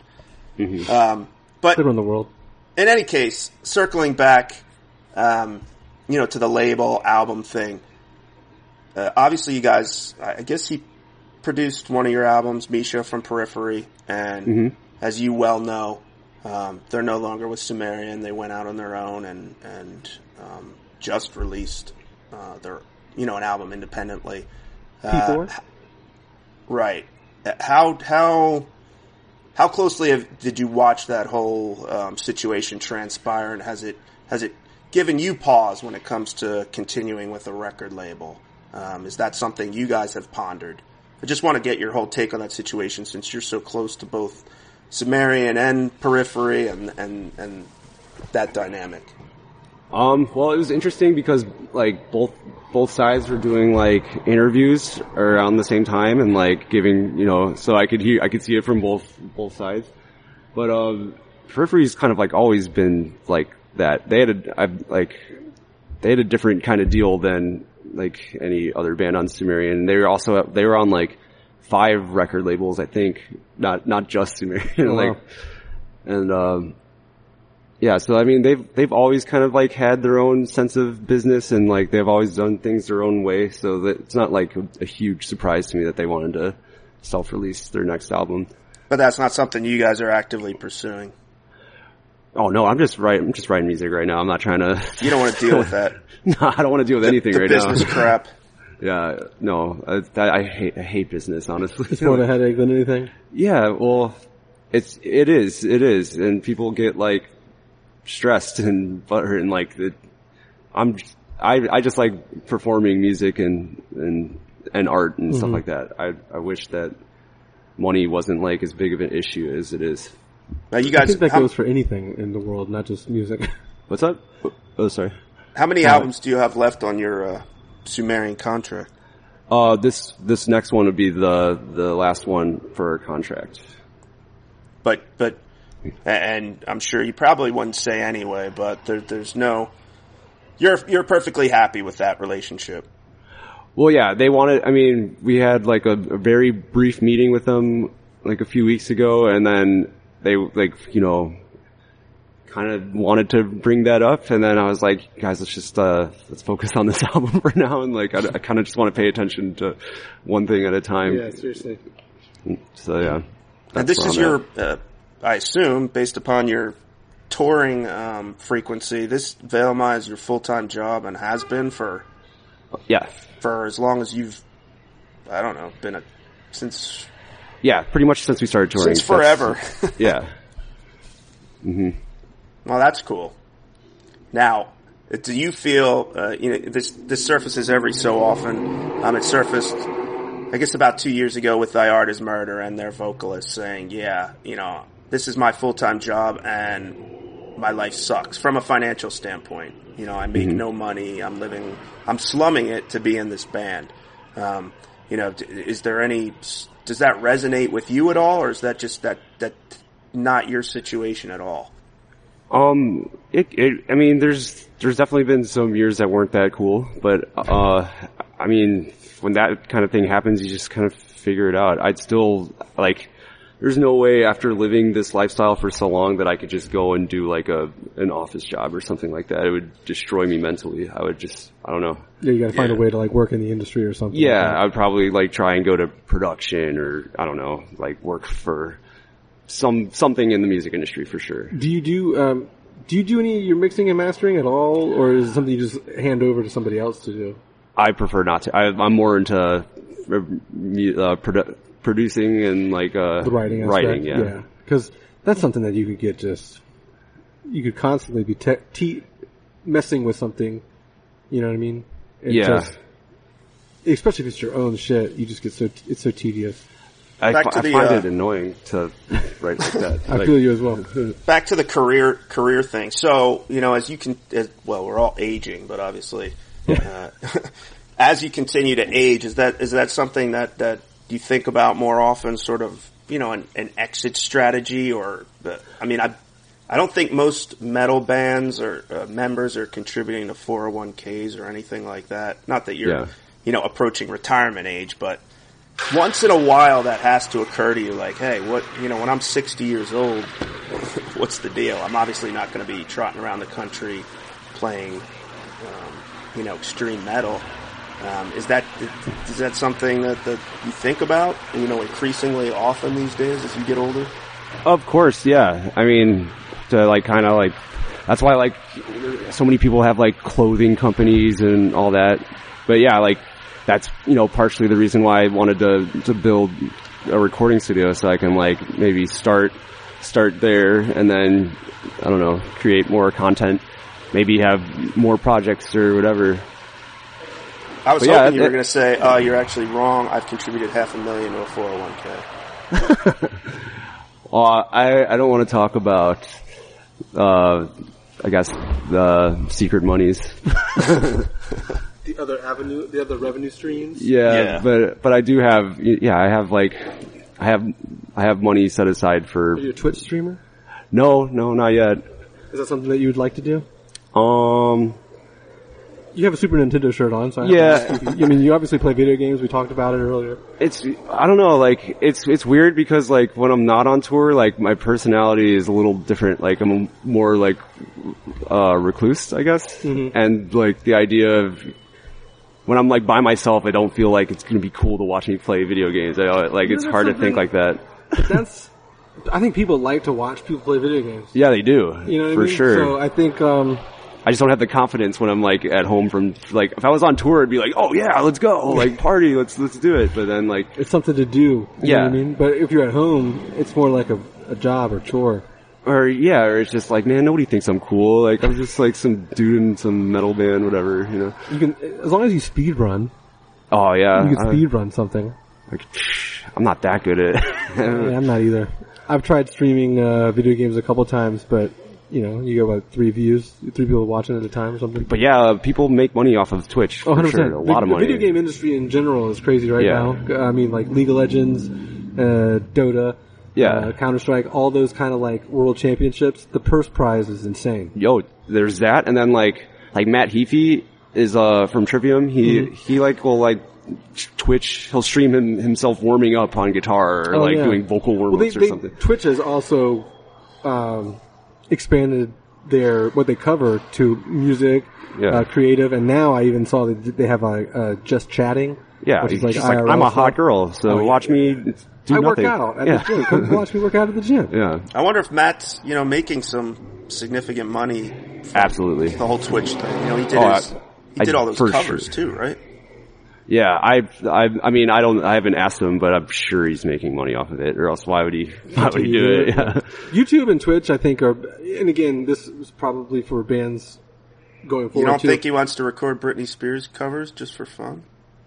But they run the world. In any case, circling back, to the label album thing. Obviously, you guys, I guess he produced one of your albums, Misha from Periphery, and as you well know, they're no longer with Sumerian. They went out on their own and just released their an album independently. P4? Right. How closely did you watch that whole situation transpire, and has it given you pause when it comes to continuing with a record label? Is that something you guys have pondered? I just want to get your whole take on that situation since you're so close to both Sumerian and Periphery and that dynamic. Well, it was interesting because like both sides were doing like interviews around the same time and like giving, so I could see it from both sides. But Periphery's kind of like always been like that. They had a different kind of deal than like any other band on Sumerian. They were on like 5 record labels, I think, not just Sumerian. Oh, wow. Yeah, so I mean, they've always kind of like had their own sense of business and like they've always done things their own way. So that it's not like a huge surprise to me that they wanted to self-release their next album. But that's not something you guys are actively pursuing. Oh no, I'm just writing music right now. I'm not trying to. You don't want to deal with that. No, I don't want to deal with anything right now. The business crap. Yeah, no, I hate business, honestly. It's more of a headache than anything. Yeah, well, it is, and people get like stressed and butthurt and like I just like performing music and art and stuff like that. I wish that money wasn't like as big of an issue as it is. Now you guys, I think that goes for anything in the world, not just music. What's up? Oh, sorry. How many albums do you have left on your Sumerian contract? This next one would be the last one for our contract. But and I'm sure you probably wouldn't say anyway, but there's no, you're perfectly happy with that relationship. Well, yeah, we had like a very brief meeting with them like a few weeks ago, and then they kind of wanted to bring that up, and then I was like, guys, let's focus on this album for now, and like, I kind of just want to pay attention to one thing at a time. Yeah, seriously. So yeah. And this is your, I assume, based upon your touring, frequency, this Veil Maya is your full-time job and has been for as long as you've, I don't know, since. Yeah, pretty much since we started touring. Since forever. Yeah. Mm-hmm. Well, that's cool. Now, do you feel, this surfaces every so often. It surfaced, I guess about 2 years ago with Thy Art Is Murder and their vocalist saying, this is my full-time job and my life sucks from a financial standpoint. I make no money. I'm slumming it to be in this band. Is there any, does that resonate with you at all, or is that just that not your situation at all? There's definitely been some years that weren't that cool, but, when that kind of thing happens, you just kind of figure it out. I'd still, there's no way after living this lifestyle for so long that I could just go and do like an office job or something like that. It would destroy me mentally. I don't know. Yeah, you gotta find a way to like work in the industry or something. Yeah, like that. I would probably like try and go to production or, I don't know, like work for something in the music industry for sure. Do you do any of your mixing and mastering at all, or is it something you just hand over to somebody else to do? I prefer not to. I'm more into producing and like the writing aspect. Writing, yeah. Because that's something that you could get you could constantly be messing with something. You know what I mean? Especially if it's your own shit, you just get it's so tedious. I find it annoying to write like that. I feel you as well. Back to the career thing. So, we're all aging, but obviously, as you continue to age, is that something that you think about more often, sort of, an exit strategy, or I don't think most metal bands or members are contributing to 401ks or anything like that. Not that you're, approaching retirement age, but once in a while that has to occur to you, like, hey, when I'm 60 years old, what's the deal? I'm obviously not going to be trotting around the country playing, extreme metal. Is that something that you think about, increasingly often these days as you get older? Of course, yeah. That's why so many people have like clothing companies and all that. But yeah, that's, partially the reason why I wanted to build a recording studio, so I can maybe start there and then, I don't know, create more content, maybe have more projects or whatever. I was hoping you were going to say, oh, you're actually wrong. I've contributed $500,000 to a 401k. I don't want to talk about, I guess, the secret monies. The other revenue streams? Yeah. But I do have, I have money set aside for. Are you a Twitch streamer? No, not yet. Is that something that you would like to do? You have a Super Nintendo shirt on, so you obviously play video games. We talked about it earlier. I don't know, it's weird because when I'm not on tour, my personality is a little different. I'm more recluse, I guess. Mm-hmm. And the idea of when I'm by myself, I don't feel like it's going to be cool to watch me play video games. It's hard to think like that. I think people like to watch people play video games. Yeah, they do. You know what I for mean? sure. So I think, I just don't have the confidence when I'm like at home from like if I was on tour I'd be like, oh yeah, let's go, like party, let's do it. But then like it's something to do. You yeah. know what I mean? But if you're at home, it's more like a job or chore. Or it's just like, man, nobody thinks I'm cool. Like I'm just like some dude in some metal band, whatever, you know. You can, as long as you speed run. Oh yeah. You can speed run something. Like, I'm not that good at it. Yeah, I'm not either. I've tried streaming video games a couple times, but you know, you get what, 3 people watching at a time or something. But yeah, people make money off of Twitch. For 100%. Sure. A lot of money. The video game industry in general is crazy right now. I mean, like League of Legends, Dota, Counter-Strike, all those kind of like world championships. The purse prize is insane. Yo, there's that, and then like Matt Heafy is from Trivium. He like will like Twitch. He'll stream himself warming up on guitar or doing vocal warm-ups or something. Twitch has also expanded what they cover to music, creative, and now I even saw that they have just chatting. Yeah, which is like, like I'm a hot girl, so watch me do nothing. Work out at the gym. Come watch me work out at the gym. Yeah. I wonder if Matt's, making some significant money. Absolutely. The whole Twitch thing. He did all those covers too, right? Yeah, I mean, I haven't asked him, but I'm sure he's making money off of it, or else why would he do it? Yeah. YouTube and Twitch, I think, and again, this is probably for bands going forward. You don't think he wants to record Britney Spears covers just for fun?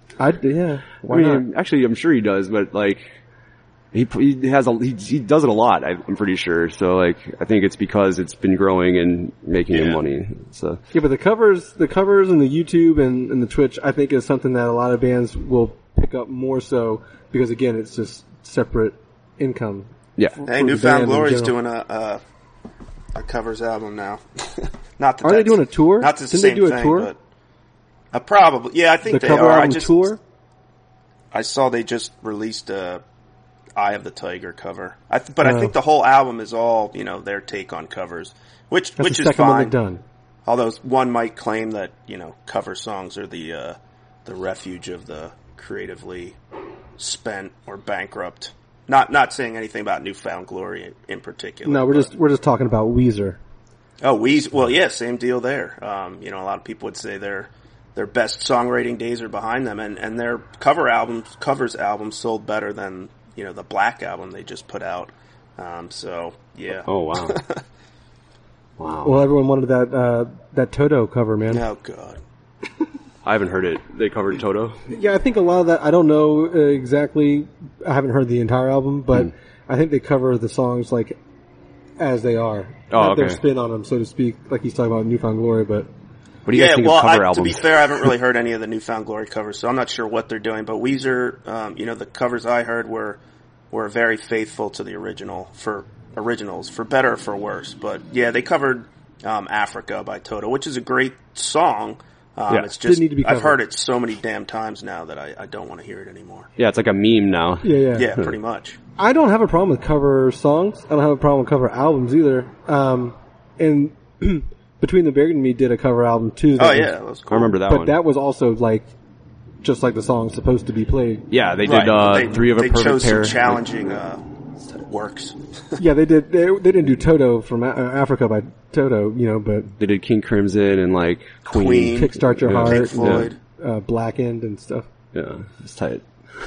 Why not? Actually, I'm sure he does, but like, he does it a lot, I'm pretty sure. So like, I think it's because it's been growing and making him money. So. Yeah, but the covers and the YouTube and the Twitch, I think is something that a lot of bands will pick up more so because again, it's just separate income. Yeah. Hey, New Found Glory's doing a covers album now. Are they doing a tour? Not the same thing, a tour? But probably. Yeah, I think the they cover are. Album tour? I saw they just released a Eye of the Tiger cover. I think the whole album is all, their take on covers, which is fine. Done. Although one might claim that, cover songs are the refuge of the creatively spent or bankrupt. Not saying anything about New Found Glory in particular. No, we're just talking about Weezer. Oh, Weezer. Well, yeah, same deal there. A lot of people would say their best songwriting days are behind them, and their covers albums sold better than the Black album they just put out. So yeah. Oh wow. Wow. Well, everyone wanted that Toto cover, man. Oh god. I haven't heard it. They covered Toto. Yeah, I think a lot of that. I don't know exactly. I haven't heard the entire album, but I think they cover the songs like as they are. Oh, okay. Their spin on them, so to speak. Like he's talking about New Found Glory, but. What do you guys think of cover albums? To be fair, I haven't really heard any of the New Found Glory covers, so I'm not sure what they're doing. But Weezer, the covers I heard were very faithful to the originals, for better or for worse. But yeah, they covered Africa by Toto, which is a great song. It's just didn't need to be covered. I've heard it so many damn times now that I don't want to hear it anymore. Yeah, it's like a meme now. Yeah, pretty much. I don't have a problem with cover songs. I don't have a problem with cover albums either. And Between the Beard and Me did a cover album too. That was cool. I remember that one. But that was also like, just like the song's supposed to be played. Yeah, they did Three of a Perfect Pair. They chose some challenging works. Yeah, they did. They didn't do Toto from Africa by Toto, but they did King Crimson and like Queen. Kickstart Your Heart, Pink Floyd, Blackened and stuff. Yeah, it's tight.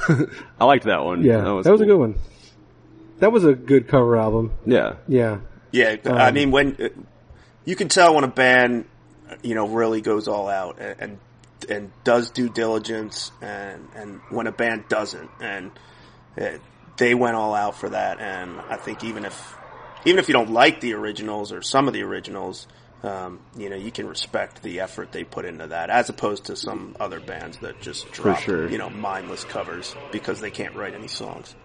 I liked that one. Yeah, that was cool. A good one. That was a good cover album. Yeah. Yeah. I mean, when you can tell when a band, really goes all out and does due diligence, and when a band doesn't, and they went all out for that. And I think even if you don't like the originals or some of the originals, you can respect the effort they put into that, as opposed to some other bands that just drop, mindless covers because they can't write any songs.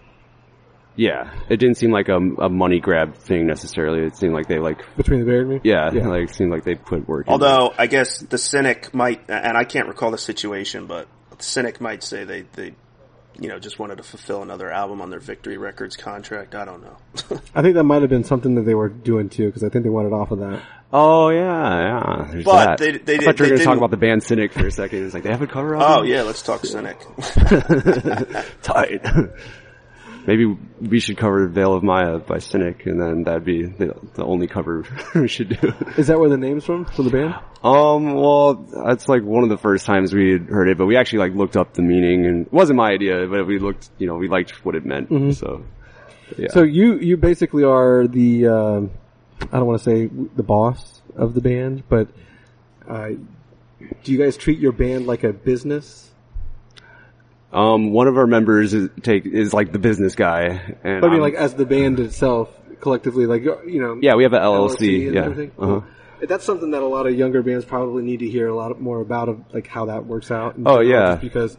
Yeah, it didn't seem like a money grab thing necessarily. It seemed like they Between the Beard and Me? Yeah, like it seemed like they put work in. Although, I guess the cynic might, and I can't recall the situation, but the cynic might say they just wanted to fulfill another album on their Victory Records contract. I don't know. I think that might have been something that they were doing too, because I think they wanted off of that. Oh yeah. There's but that. they I thought you were going to talk about the band Cynic for a second. It's like they have a cover album. Oh yeah, let's talk Cynic. Tight. maybe we should cover Veil of Maya by Cynic, and then that'd be the only cover we should do. Is that where the name's from the band? Well, that's like one of the first times we had heard it, but we actually like looked up the meaning, and it wasn't my idea, but we looked, we liked what it meant, so. Yeah. So you basically are the, I don't want to say the boss of the band, but, do you guys treat your band like a business? One of our members is like the business guy, and but I mean, like as the band itself, collectively, like yeah, we have an LLC, and yeah. Everything. Uh-huh. That's something that a lot of younger bands probably need to hear a lot more about, of like how that works out. Yeah, because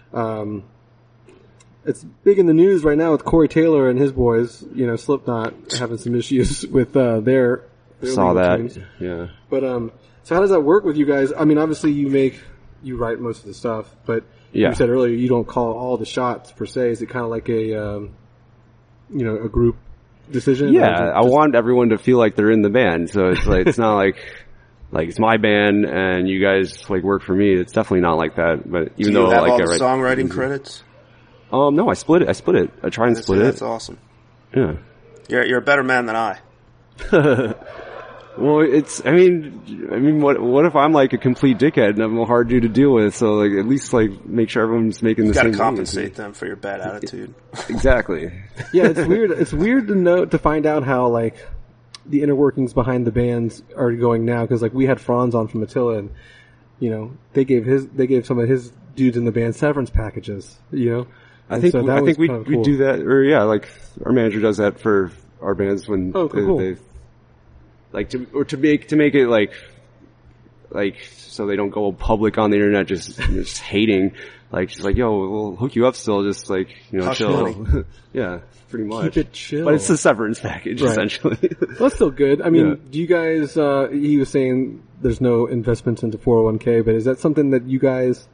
it's big in the news right now with Corey Taylor and his boys. Slipknot having some issues with their saw that, teams. Yeah. But so how does that work with you guys? I mean, obviously you write most of the stuff, but you said earlier you don't call all the shots per se. Is it kind of like a group decision? Yeah, I want everyone to feel like they're in the band, so it's like it's not like it's my band and you guys like work for me. It's definitely not like that. But even Do you though have like all the songwriting credits? No, I split it. I try and split it. That's awesome. Yeah. You're a better man than I. Well, I mean, what if I'm like a complete dickhead and I'm a hard dude to deal with? So like, at least like make sure everyone's making the same. You gotta compensate them for your bad attitude. Exactly. Yeah, it's weird. It's weird to find out how like the inner workings behind the bands are going now. Cause like we had Franz on from Attila and, they gave some of his dudes in the band severance packages, I think we do that, or like our manager does that for our bands when cool. Like to make it like so they don't go public on the internet just hating, like she's like, yo, we'll hook you up still, just like chill. Yeah, pretty much. Keep it chill. But it's a severance package essentially. Well, that's still good. I mean, do you guys? He was saying there's no investments into 401k, but is that something that you guys?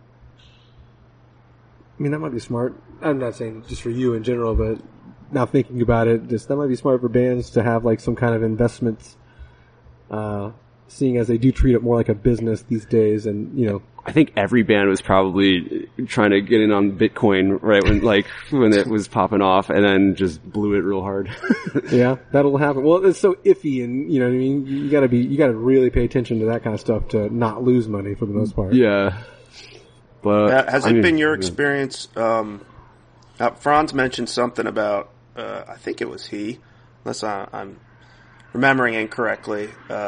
I mean, that might be smart. I'm not saying just for you in general, but now thinking about it, that might be smart for bands to have like some kind of investments. Seeing as they do treat it more like a business these days, and I think every band was probably trying to get in on Bitcoin right when it was popping off, and then just blew it real hard. Yeah, that'll happen. Well, it's so iffy, and you know what I mean. You gotta really pay attention to that kind of stuff to not lose money for the most part. Yeah, but has it been your experience? Franz mentioned something about I think it was he, unless I'm remembering incorrectly,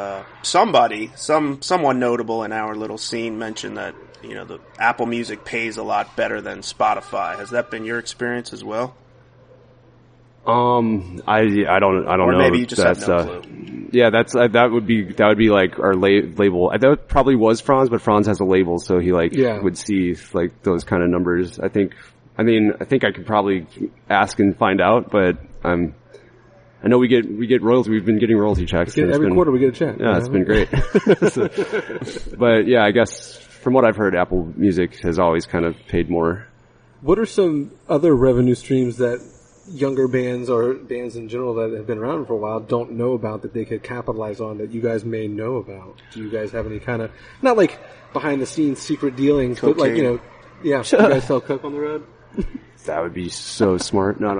someone notable in our little scene mentioned that, the Apple Music pays a lot better than Spotify. Has that been your experience as well? I don't know. Or maybe you just have no clue. Yeah, that would be like our label. That probably was Franz, but Franz has a label, so he would see like those kind of numbers. I think I could probably ask and find out, but I know we get royalty. We've been getting royalty checks. Every quarter we get a check. Yeah, it's been great. But yeah, I guess from what I've heard, Apple Music has always kind of paid more. What are some other revenue streams that younger bands or bands in general that have been around for a while don't know about that they could capitalize on that you guys may know about? Do you guys have any kind of, not like behind the scenes secret dealings, but like, you guys sell coke on the road? That would be so smart. No.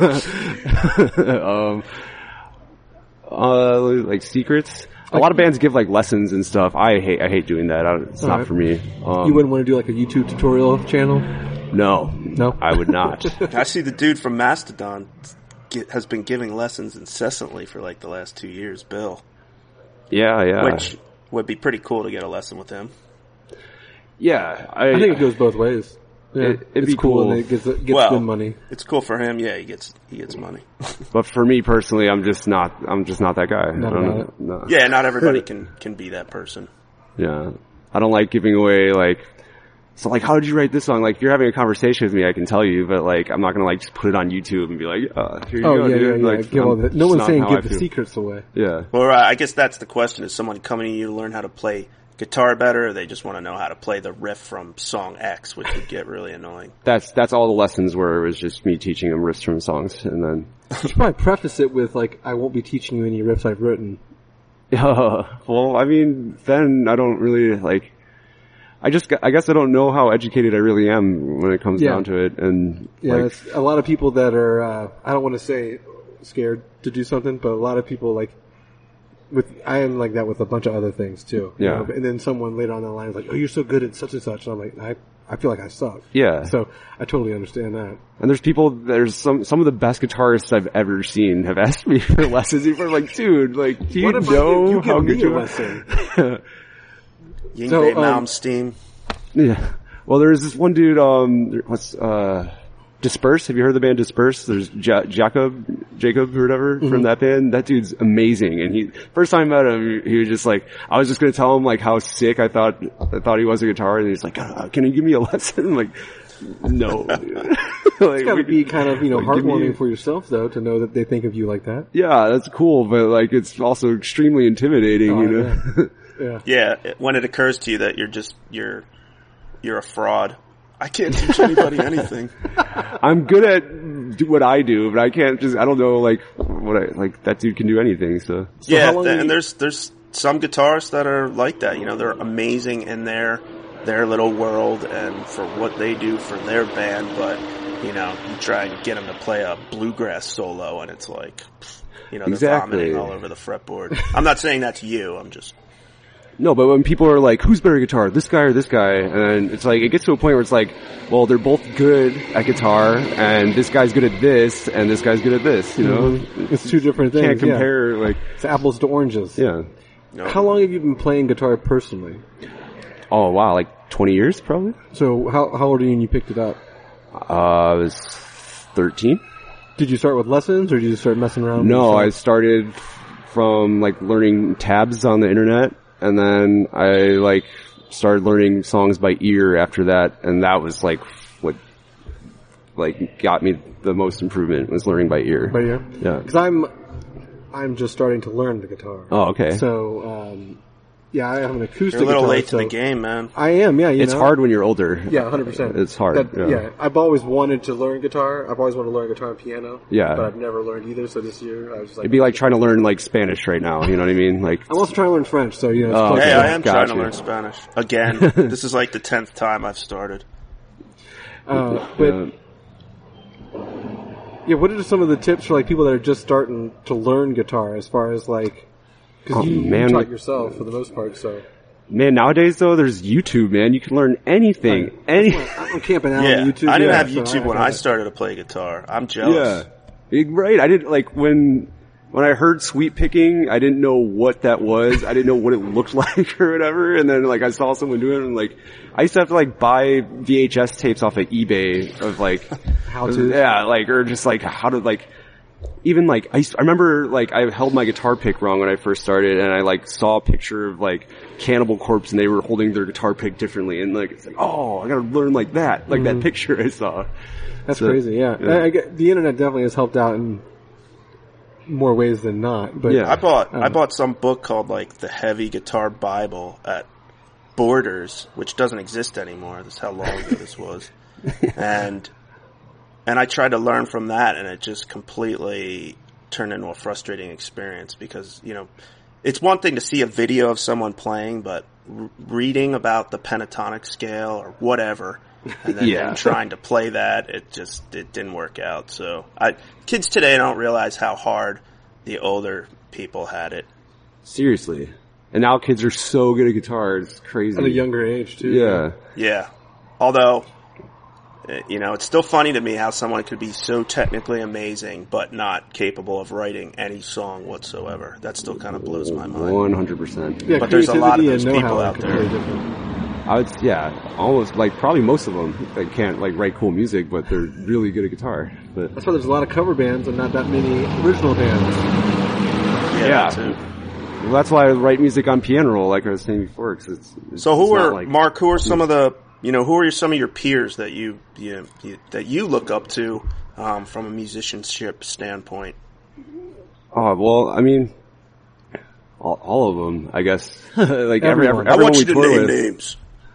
Like secrets. A lot of bands give like lessons and stuff. I hate doing that. It's not for me. You wouldn't want to do like a YouTube tutorial channel? No, I would not. I see the dude from Mastodon has been giving lessons incessantly for like the last 2 years, Bill. Yeah. Which would be pretty cool to get a lesson with him. Yeah. I think it goes both ways. Yeah, it'd be cool. And it gets good money. It's cool for him. Yeah, he gets money. But for me personally, I'm just not that guy. No. Yeah, not everybody can be that person. Yeah, I don't like giving away So how did you write this song? If you're having a conversation with me, I can tell you, but I'm not gonna just put it on YouTube and be like, here you go, dude. Yeah. No one's saying give the secrets away. Yeah. Well, I guess that's the question: is someone coming to you to learn how to play guitar better, or they just want to know how to play the riff from song X, which would get really annoying? That's all the lessons were. It was just me teaching them riffs from songs, and then you should probably preface it with I won't be teaching you any riffs I've written. Well, I mean, then I don't really I guess I don't know how educated I really am when it comes down to it. And it's a lot of people that are, I don't want to say scared to do something, but a lot of people like, I am like that with a bunch of other things too. Yeah. You know? And then someone later on the line is like, oh, you're so good at such and such. And I'm like, I feel like I suck. Yeah. So I totally understand that. And there's some of the best guitarists I've ever seen have asked me for lessons. People are like, dude, like, do you know how good you are? Yngwie Malmsteen. Yeah. Well, there's this one dude, Disperse. Have you heard of the band Disperse? There's Jacob or whatever from that band. That dude's amazing. And first time I met him, he was just like, I was just gonna tell him like how sick I thought he was a guitar, and he's like, can you give me a lesson? I'm like, no. Like, it's gotta be kind of, heartwarming for yourself though, to know that they think of you like that. Yeah, that's cool, but like, it's also extremely intimidating, Yeah, when it occurs to you that you're a fraud. I can't teach anybody anything. I'm good at what I do, but I don't know, like, that dude can do anything, so. Yeah, and there's some guitarists that are like that, they're amazing in their little world and for what they do for their band, but, you try and get them to play a bluegrass solo and it's like, they're vomiting all over the fretboard. I'm not saying that to you, I'm just... No, but when people are like, who's better at guitar, this guy or this guy? And it's like, it gets to a point where it's like, well, they're both good at guitar, and this guy's good at this, and this guy's good at this, Mm-hmm. It's two different things. Can't compare, like... It's apples to oranges. Yeah. No. How long have you been playing guitar personally? Oh, wow, like 20 years, probably? So, how old are you when you picked it up? I was 13. Did you start with lessons, or did you start messing around? No, I started from, like, learning tabs on the internet. And then I started learning songs by ear after that, and that was what got me the most improvement was learning by ear. By ear? Yeah. Because I'm just starting to learn the guitar. Oh, okay. So, I have an acoustic guitar. You're a little late to the game, man. I am, yeah. It's hard when you're older. Yeah, 100%. It's hard. I've always wanted to learn guitar. I've always wanted to learn guitar and piano. Yeah. But I've never learned either, so this year I was like... It'd be like trying to learn, Spanish right now, you know what I mean? I'm also trying to learn French, so, it's Hey, I am trying to learn Spanish. Again. This is like the 10th time I've started. What are some of the tips for, people that are just starting to learn guitar, as far as, because you taught yourself for the most part, so... Man, nowadays though, there's YouTube, man. You can learn anything. I'm camping out on YouTube. I didn't have YouTube when I started to play guitar. I'm jealous. Yeah. Right. I didn't, when I heard sweep picking, I didn't know what that was. I didn't know what it looked like or whatever. And then, I saw someone do it and, I used to have to, buy VHS tapes off of eBay of, how to. Yeah, or just, how to, even I remember I held my guitar pick wrong when I first started, and I saw a picture of Cannibal Corpse, and they were holding their guitar pick differently, and it's oh, I gotta learn that that picture I saw. That's crazy, yeah. The internet definitely has helped out in more ways than not. But I bought some book called the Heavy Guitar Bible at Borders, which doesn't exist anymore. That's how long ago this was, and I tried to learn from that, and it just completely turned into a frustrating experience because, it's one thing to see a video of someone playing, but reading about the pentatonic scale or whatever, and then trying to play that, it didn't work out. So kids today don't realize how hard the older people had it. Seriously. And now kids are so good at guitar, it's crazy. At a younger age, too. Yeah. Yeah. Although... it's still funny to me how someone could be so technically amazing, but not capable of writing any song whatsoever. That still kind of blows my mind. 100%. Yeah, but there's a lot of those people out there. Almost, probably most of them, they can't, write cool music, but they're really good at guitar. But that's why there's a lot of cover bands and not that many original bands. Yeah. Too. Well, that's why I write music on piano roll, like I was saying before. Mark, who are some of the... who are some of your peers that you look up to from a musicianship standpoint? Oh, well, I mean, all of them, I guess. Everyone I want you to name names.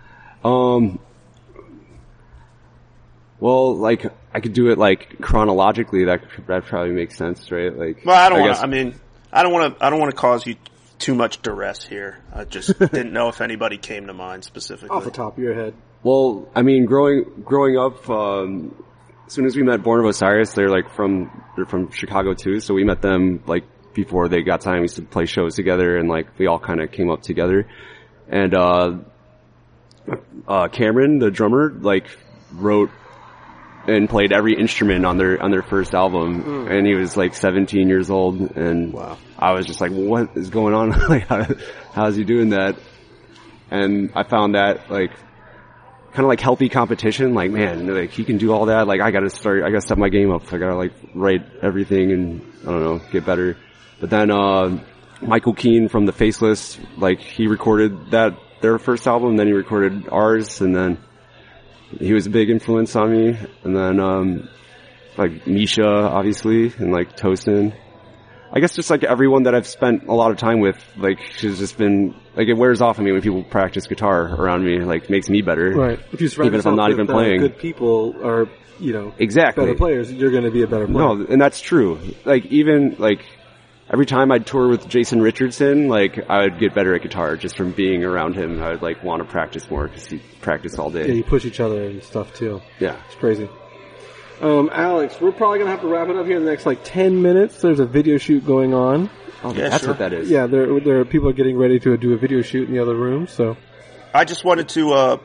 Well, I could do it chronologically. That probably makes sense, right? Well, I don't want to cause you too much duress here. I just didn't know if anybody came to mind specifically. Off the top of your head. Well, I mean, growing up, as soon as we met Born of Osiris, they're from Chicago too, so we met them like before they got signed. We used to play shows together, and like we all kind of came up together. And Cameron, the drummer, like wrote and played every instrument on their first album, and he was like 17 years old, and wow. I was just like, what is going on? Like, how is he doing that? And I found that like kind of like healthy competition. Like, man, like he can do all that. Like, I gotta step my game up. I gotta like write everything and I don't know, get better. But then Michael Keane from the Faceless, like he recorded their first album, then he recorded ours, and then he was a big influence on me. And then like Misha, obviously, and like Tosin. I guess just like everyone that I've spent a lot of time with, like she's just been like, it wears off on me when people practice guitar around me, like makes me better. Right. If you surround even if I'm not even playing. Good people are, exactly better players, you're going to be a better player. No, and that's true. Like even like every time I'd tour with Jason Richardson, like I would get better at guitar just from being around him. I would like want to practice more because he practiced all day. Yeah, you push each other and stuff too. Yeah. It's crazy. Alex, we're probably going to have to wrap it up here in the next like 10 minutes. There's a video shoot going on. Oh, yeah, that's sure. What that is. Yeah, there are people are getting ready to do a video shoot in the other room, so. I just wanted to,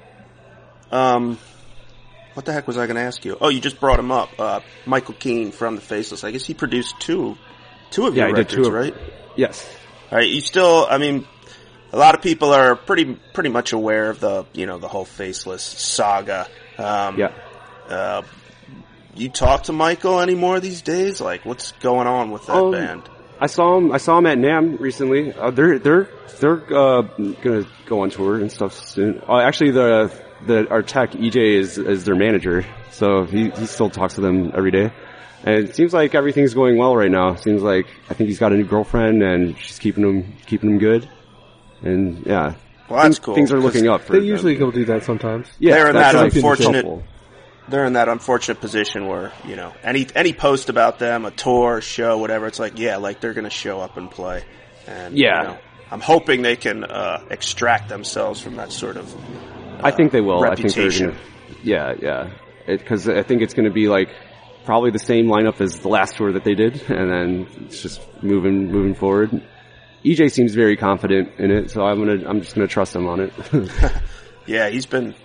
what the heck was I going to ask you? Oh, you just brought him up. Michael Keane from the Faceless. I guess he produced two of your records, right? Yes. All right. You still, I mean, a lot of people are pretty much aware of the, the whole Faceless saga. Yeah. You talk to Michael anymore these days? Like, what's going on with that band? I saw him at NAMM recently. They're gonna go on tour and stuff soon. Actually, our tech EJ is their manager, so he still talks to them every day. And it seems like everything's going well right now. Seems like I think he's got a new girlfriend and she's keeping him good. And yeah, well, that's cool. Things are looking up for them. They usually go do that sometimes. Yeah, they're in that unfortunate. They're in that unfortunate position where, any post about them, a tour, show, whatever, it's like, yeah, like they're going to show up and play. And, I'm hoping they can extract themselves from that sort of I think they will. reputation. I think they're gonna, because I think it's going to be like probably the same lineup as the last tour that they did, and then it's just moving forward. EJ seems very confident in it, so I'm just gonna trust him on it. Yeah, he's been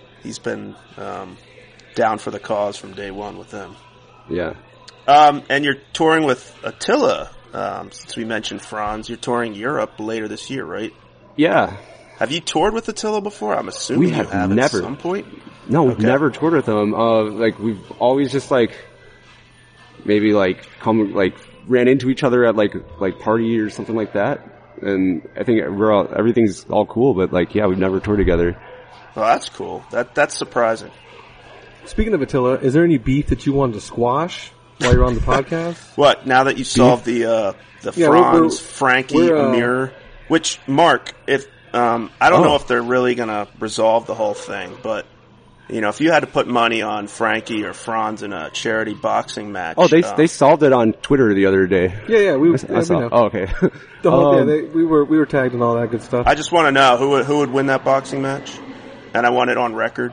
down for the cause from day one with them. Yeah. And you're touring with Attila, since we mentioned Franz. You're touring Europe later this year, right? Yeah. Have you toured with Attila before? I'm assuming we have never. At some point? No, we've never toured with them. Like, we've always just, like, maybe, like, ran into each other at, like party or something like that. And I think everything's all cool, but, like, yeah, we've never toured together. Well, that's cool. That's surprising. Speaking of Attila, is there any beef that you wanted to squash while you're on the podcast? What, now that you solved the Franz, Frankie, Amir, which, Mark, if, I don't know if they're really gonna resolve the whole thing, but, if you had to put money on Frankie or Franz in a charity boxing match. Oh, they solved it on Twitter the other day. Yeah, we saw. Know. Oh, okay. The whole, we were tagged and all that good stuff. I just want to know who would win that boxing match, and I want it on record.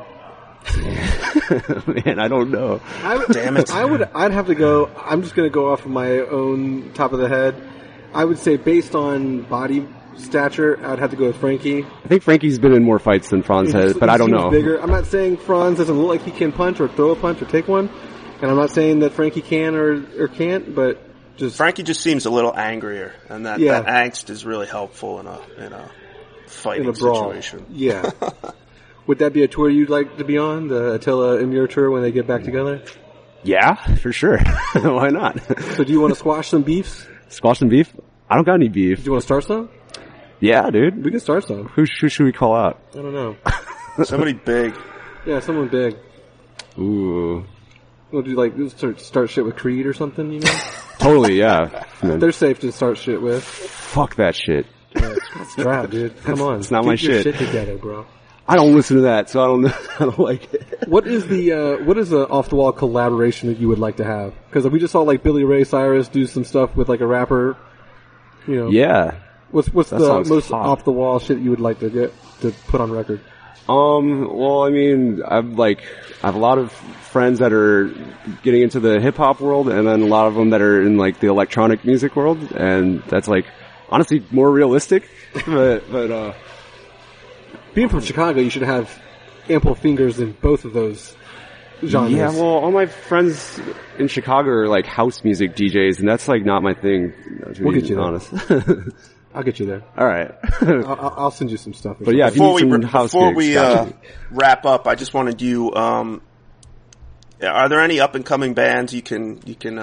Man, I don't know. Damn it! I'd have to go. I'm just going to go off of my own top of the head. I would say based on body stature, I'd have to go with Frankie. I think Frankie's been in more fights than Franz has, but I don't know. Bigger. I'm not saying Franz doesn't look like he can punch or throw a punch or take one, and I'm not saying that Frankie can or can't, but just Frankie just seems a little angrier, and that angst is really helpful in a fighting situation. Yeah. Would that be a tour you'd like to be on, the Attila Amir tour when they get back together? Yeah, for sure. Why not? So do you want to squash some beefs? Squash some beef? I don't got any beef. Do you want to start some? Yeah, dude. We can start some. Who should we call out? I don't know. Somebody big. Yeah, someone big. Ooh. We'll do start shit with Creed or something, Totally, yeah. They're safe to start shit with. Fuck that shit. Yeah, it's trap, dude. Come on. It's not my shit. Get your shit together, bro. I don't listen to that, so I don't like it. What is the off the wall collaboration that you would like to have? Because we just saw like Billy Ray Cyrus do some stuff with like a rapper, Yeah. What's the most off the wall shit you would like to get to put on record? Well, I mean, I have a lot of friends that are getting into the hip hop world, and then a lot of them that are in like the electronic music world, and that's like honestly more realistic. but being from Chicago, you should have ample fingers in both of those genres. Yeah, well, all my friends in Chicago are like house music DJs, and that's like not my thing. We'll get you honest. I'll get you there. All right. I'll send you some stuff. But yeah, before we wrap up, I just wanted you. Are there any up and coming bands you can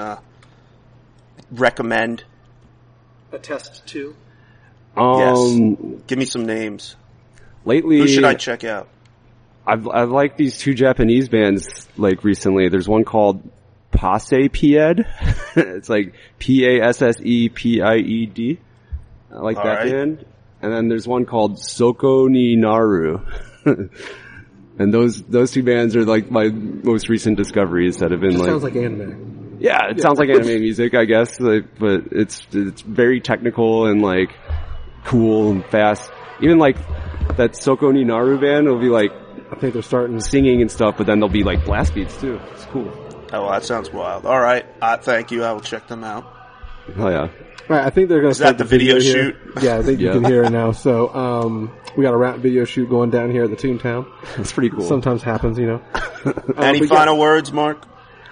recommend? Attest to. Yes. Give me some names. Lately, who should I check out? I've liked these two Japanese bands like recently. There's one called Passepied. It's like Passepied. I like that band. And then there's one called Soko ni Naru. And those two bands are like my most recent discoveries that have been sounds like anime. Yeah, it sounds like anime music, I guess, but it's very technical and like cool and fast. Even like that Soko ni Naru band will be like, I think they're starting singing and stuff, but then there'll be like blast beats too. It's cool. Oh, well, that sounds wild. All right. Thank you. I will check them out. Oh yeah. All right, I think they're going to start the video shoot? Yeah, I think you can hear it now. So, we got a rap video shoot going down here at the Toontown. That's pretty cool. Sometimes happens, you know. Any final words, Mark?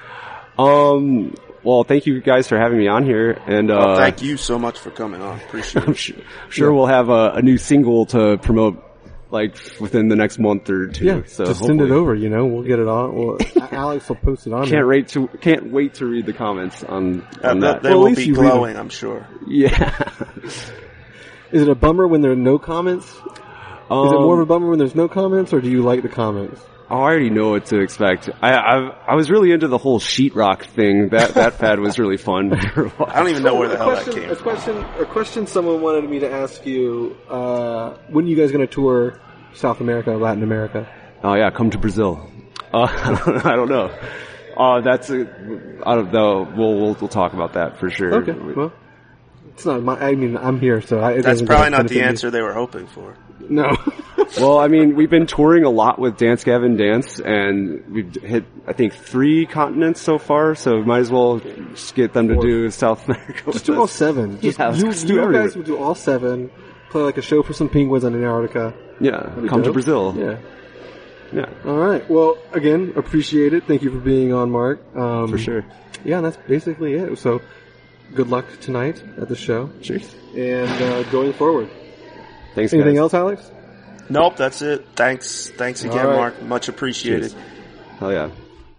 Well, thank you guys for having me on here, and thank you so much for coming on. Appreciate it. I'm sure we'll have a new single to promote, like within the next month or two. Yeah, so just send it over. You know, we'll get it on. Well, Alex will post it on. Can't wait to read the comments on that. They will be glowing, I'm sure. Yeah. Is it a bummer when there are no comments? Is it more of a bummer when there's no comments, or do you like the comments? Oh, I already know what to expect. I was really into the whole sheetrock thing. That fad was really fun. I don't even know where the hell that came from. A question someone wanted me to ask you, when are you guys going to tour South America, Latin America? Oh yeah, come to Brazil. I don't know. I don't know. We'll talk about that for sure. Okay, well. It's not I'm here, so that's probably not the answer they were hoping for. No. Well, I mean, we've been touring a lot with Dance Gavin Dance, and we've hit, I think, 3 continents so far, so we might as well just get them to do South America. Just do all 7. You guys would do all 7, play like a show for some penguins in Antarctica. Yeah, come to Brazil. Yeah. Yeah. Alright, well, again, appreciate it. Thank you for being on, Mark. For sure. Yeah, and that's basically it. So, good luck tonight at the show. Cheers. And going forward. Thanks, Anything guys. else, Alex? Nope, that's it. Thanks again, right. Mark. Much appreciated. Cheers. Hell yeah.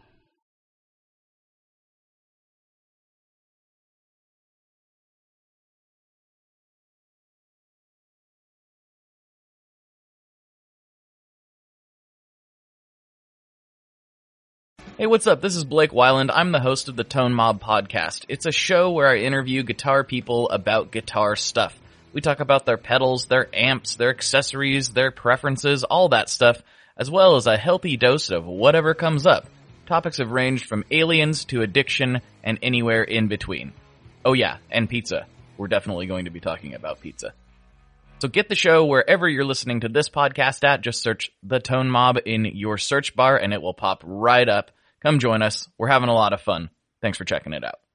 Hey, what's up? This is Blake Weiland. I'm the host of the Tone Mob Podcast. It's a show where I interview guitar people about guitar stuff. We talk about their pedals, their amps, their accessories, their preferences, all that stuff, as well as a healthy dose of whatever comes up. Topics have ranged from aliens to addiction and anywhere in between. Oh yeah, and pizza. We're definitely going to be talking about pizza. So get the show wherever you're listening to this podcast at. Just search The Tone Mob in your search bar and it will pop right up. Come join us. We're having a lot of fun. Thanks for checking it out.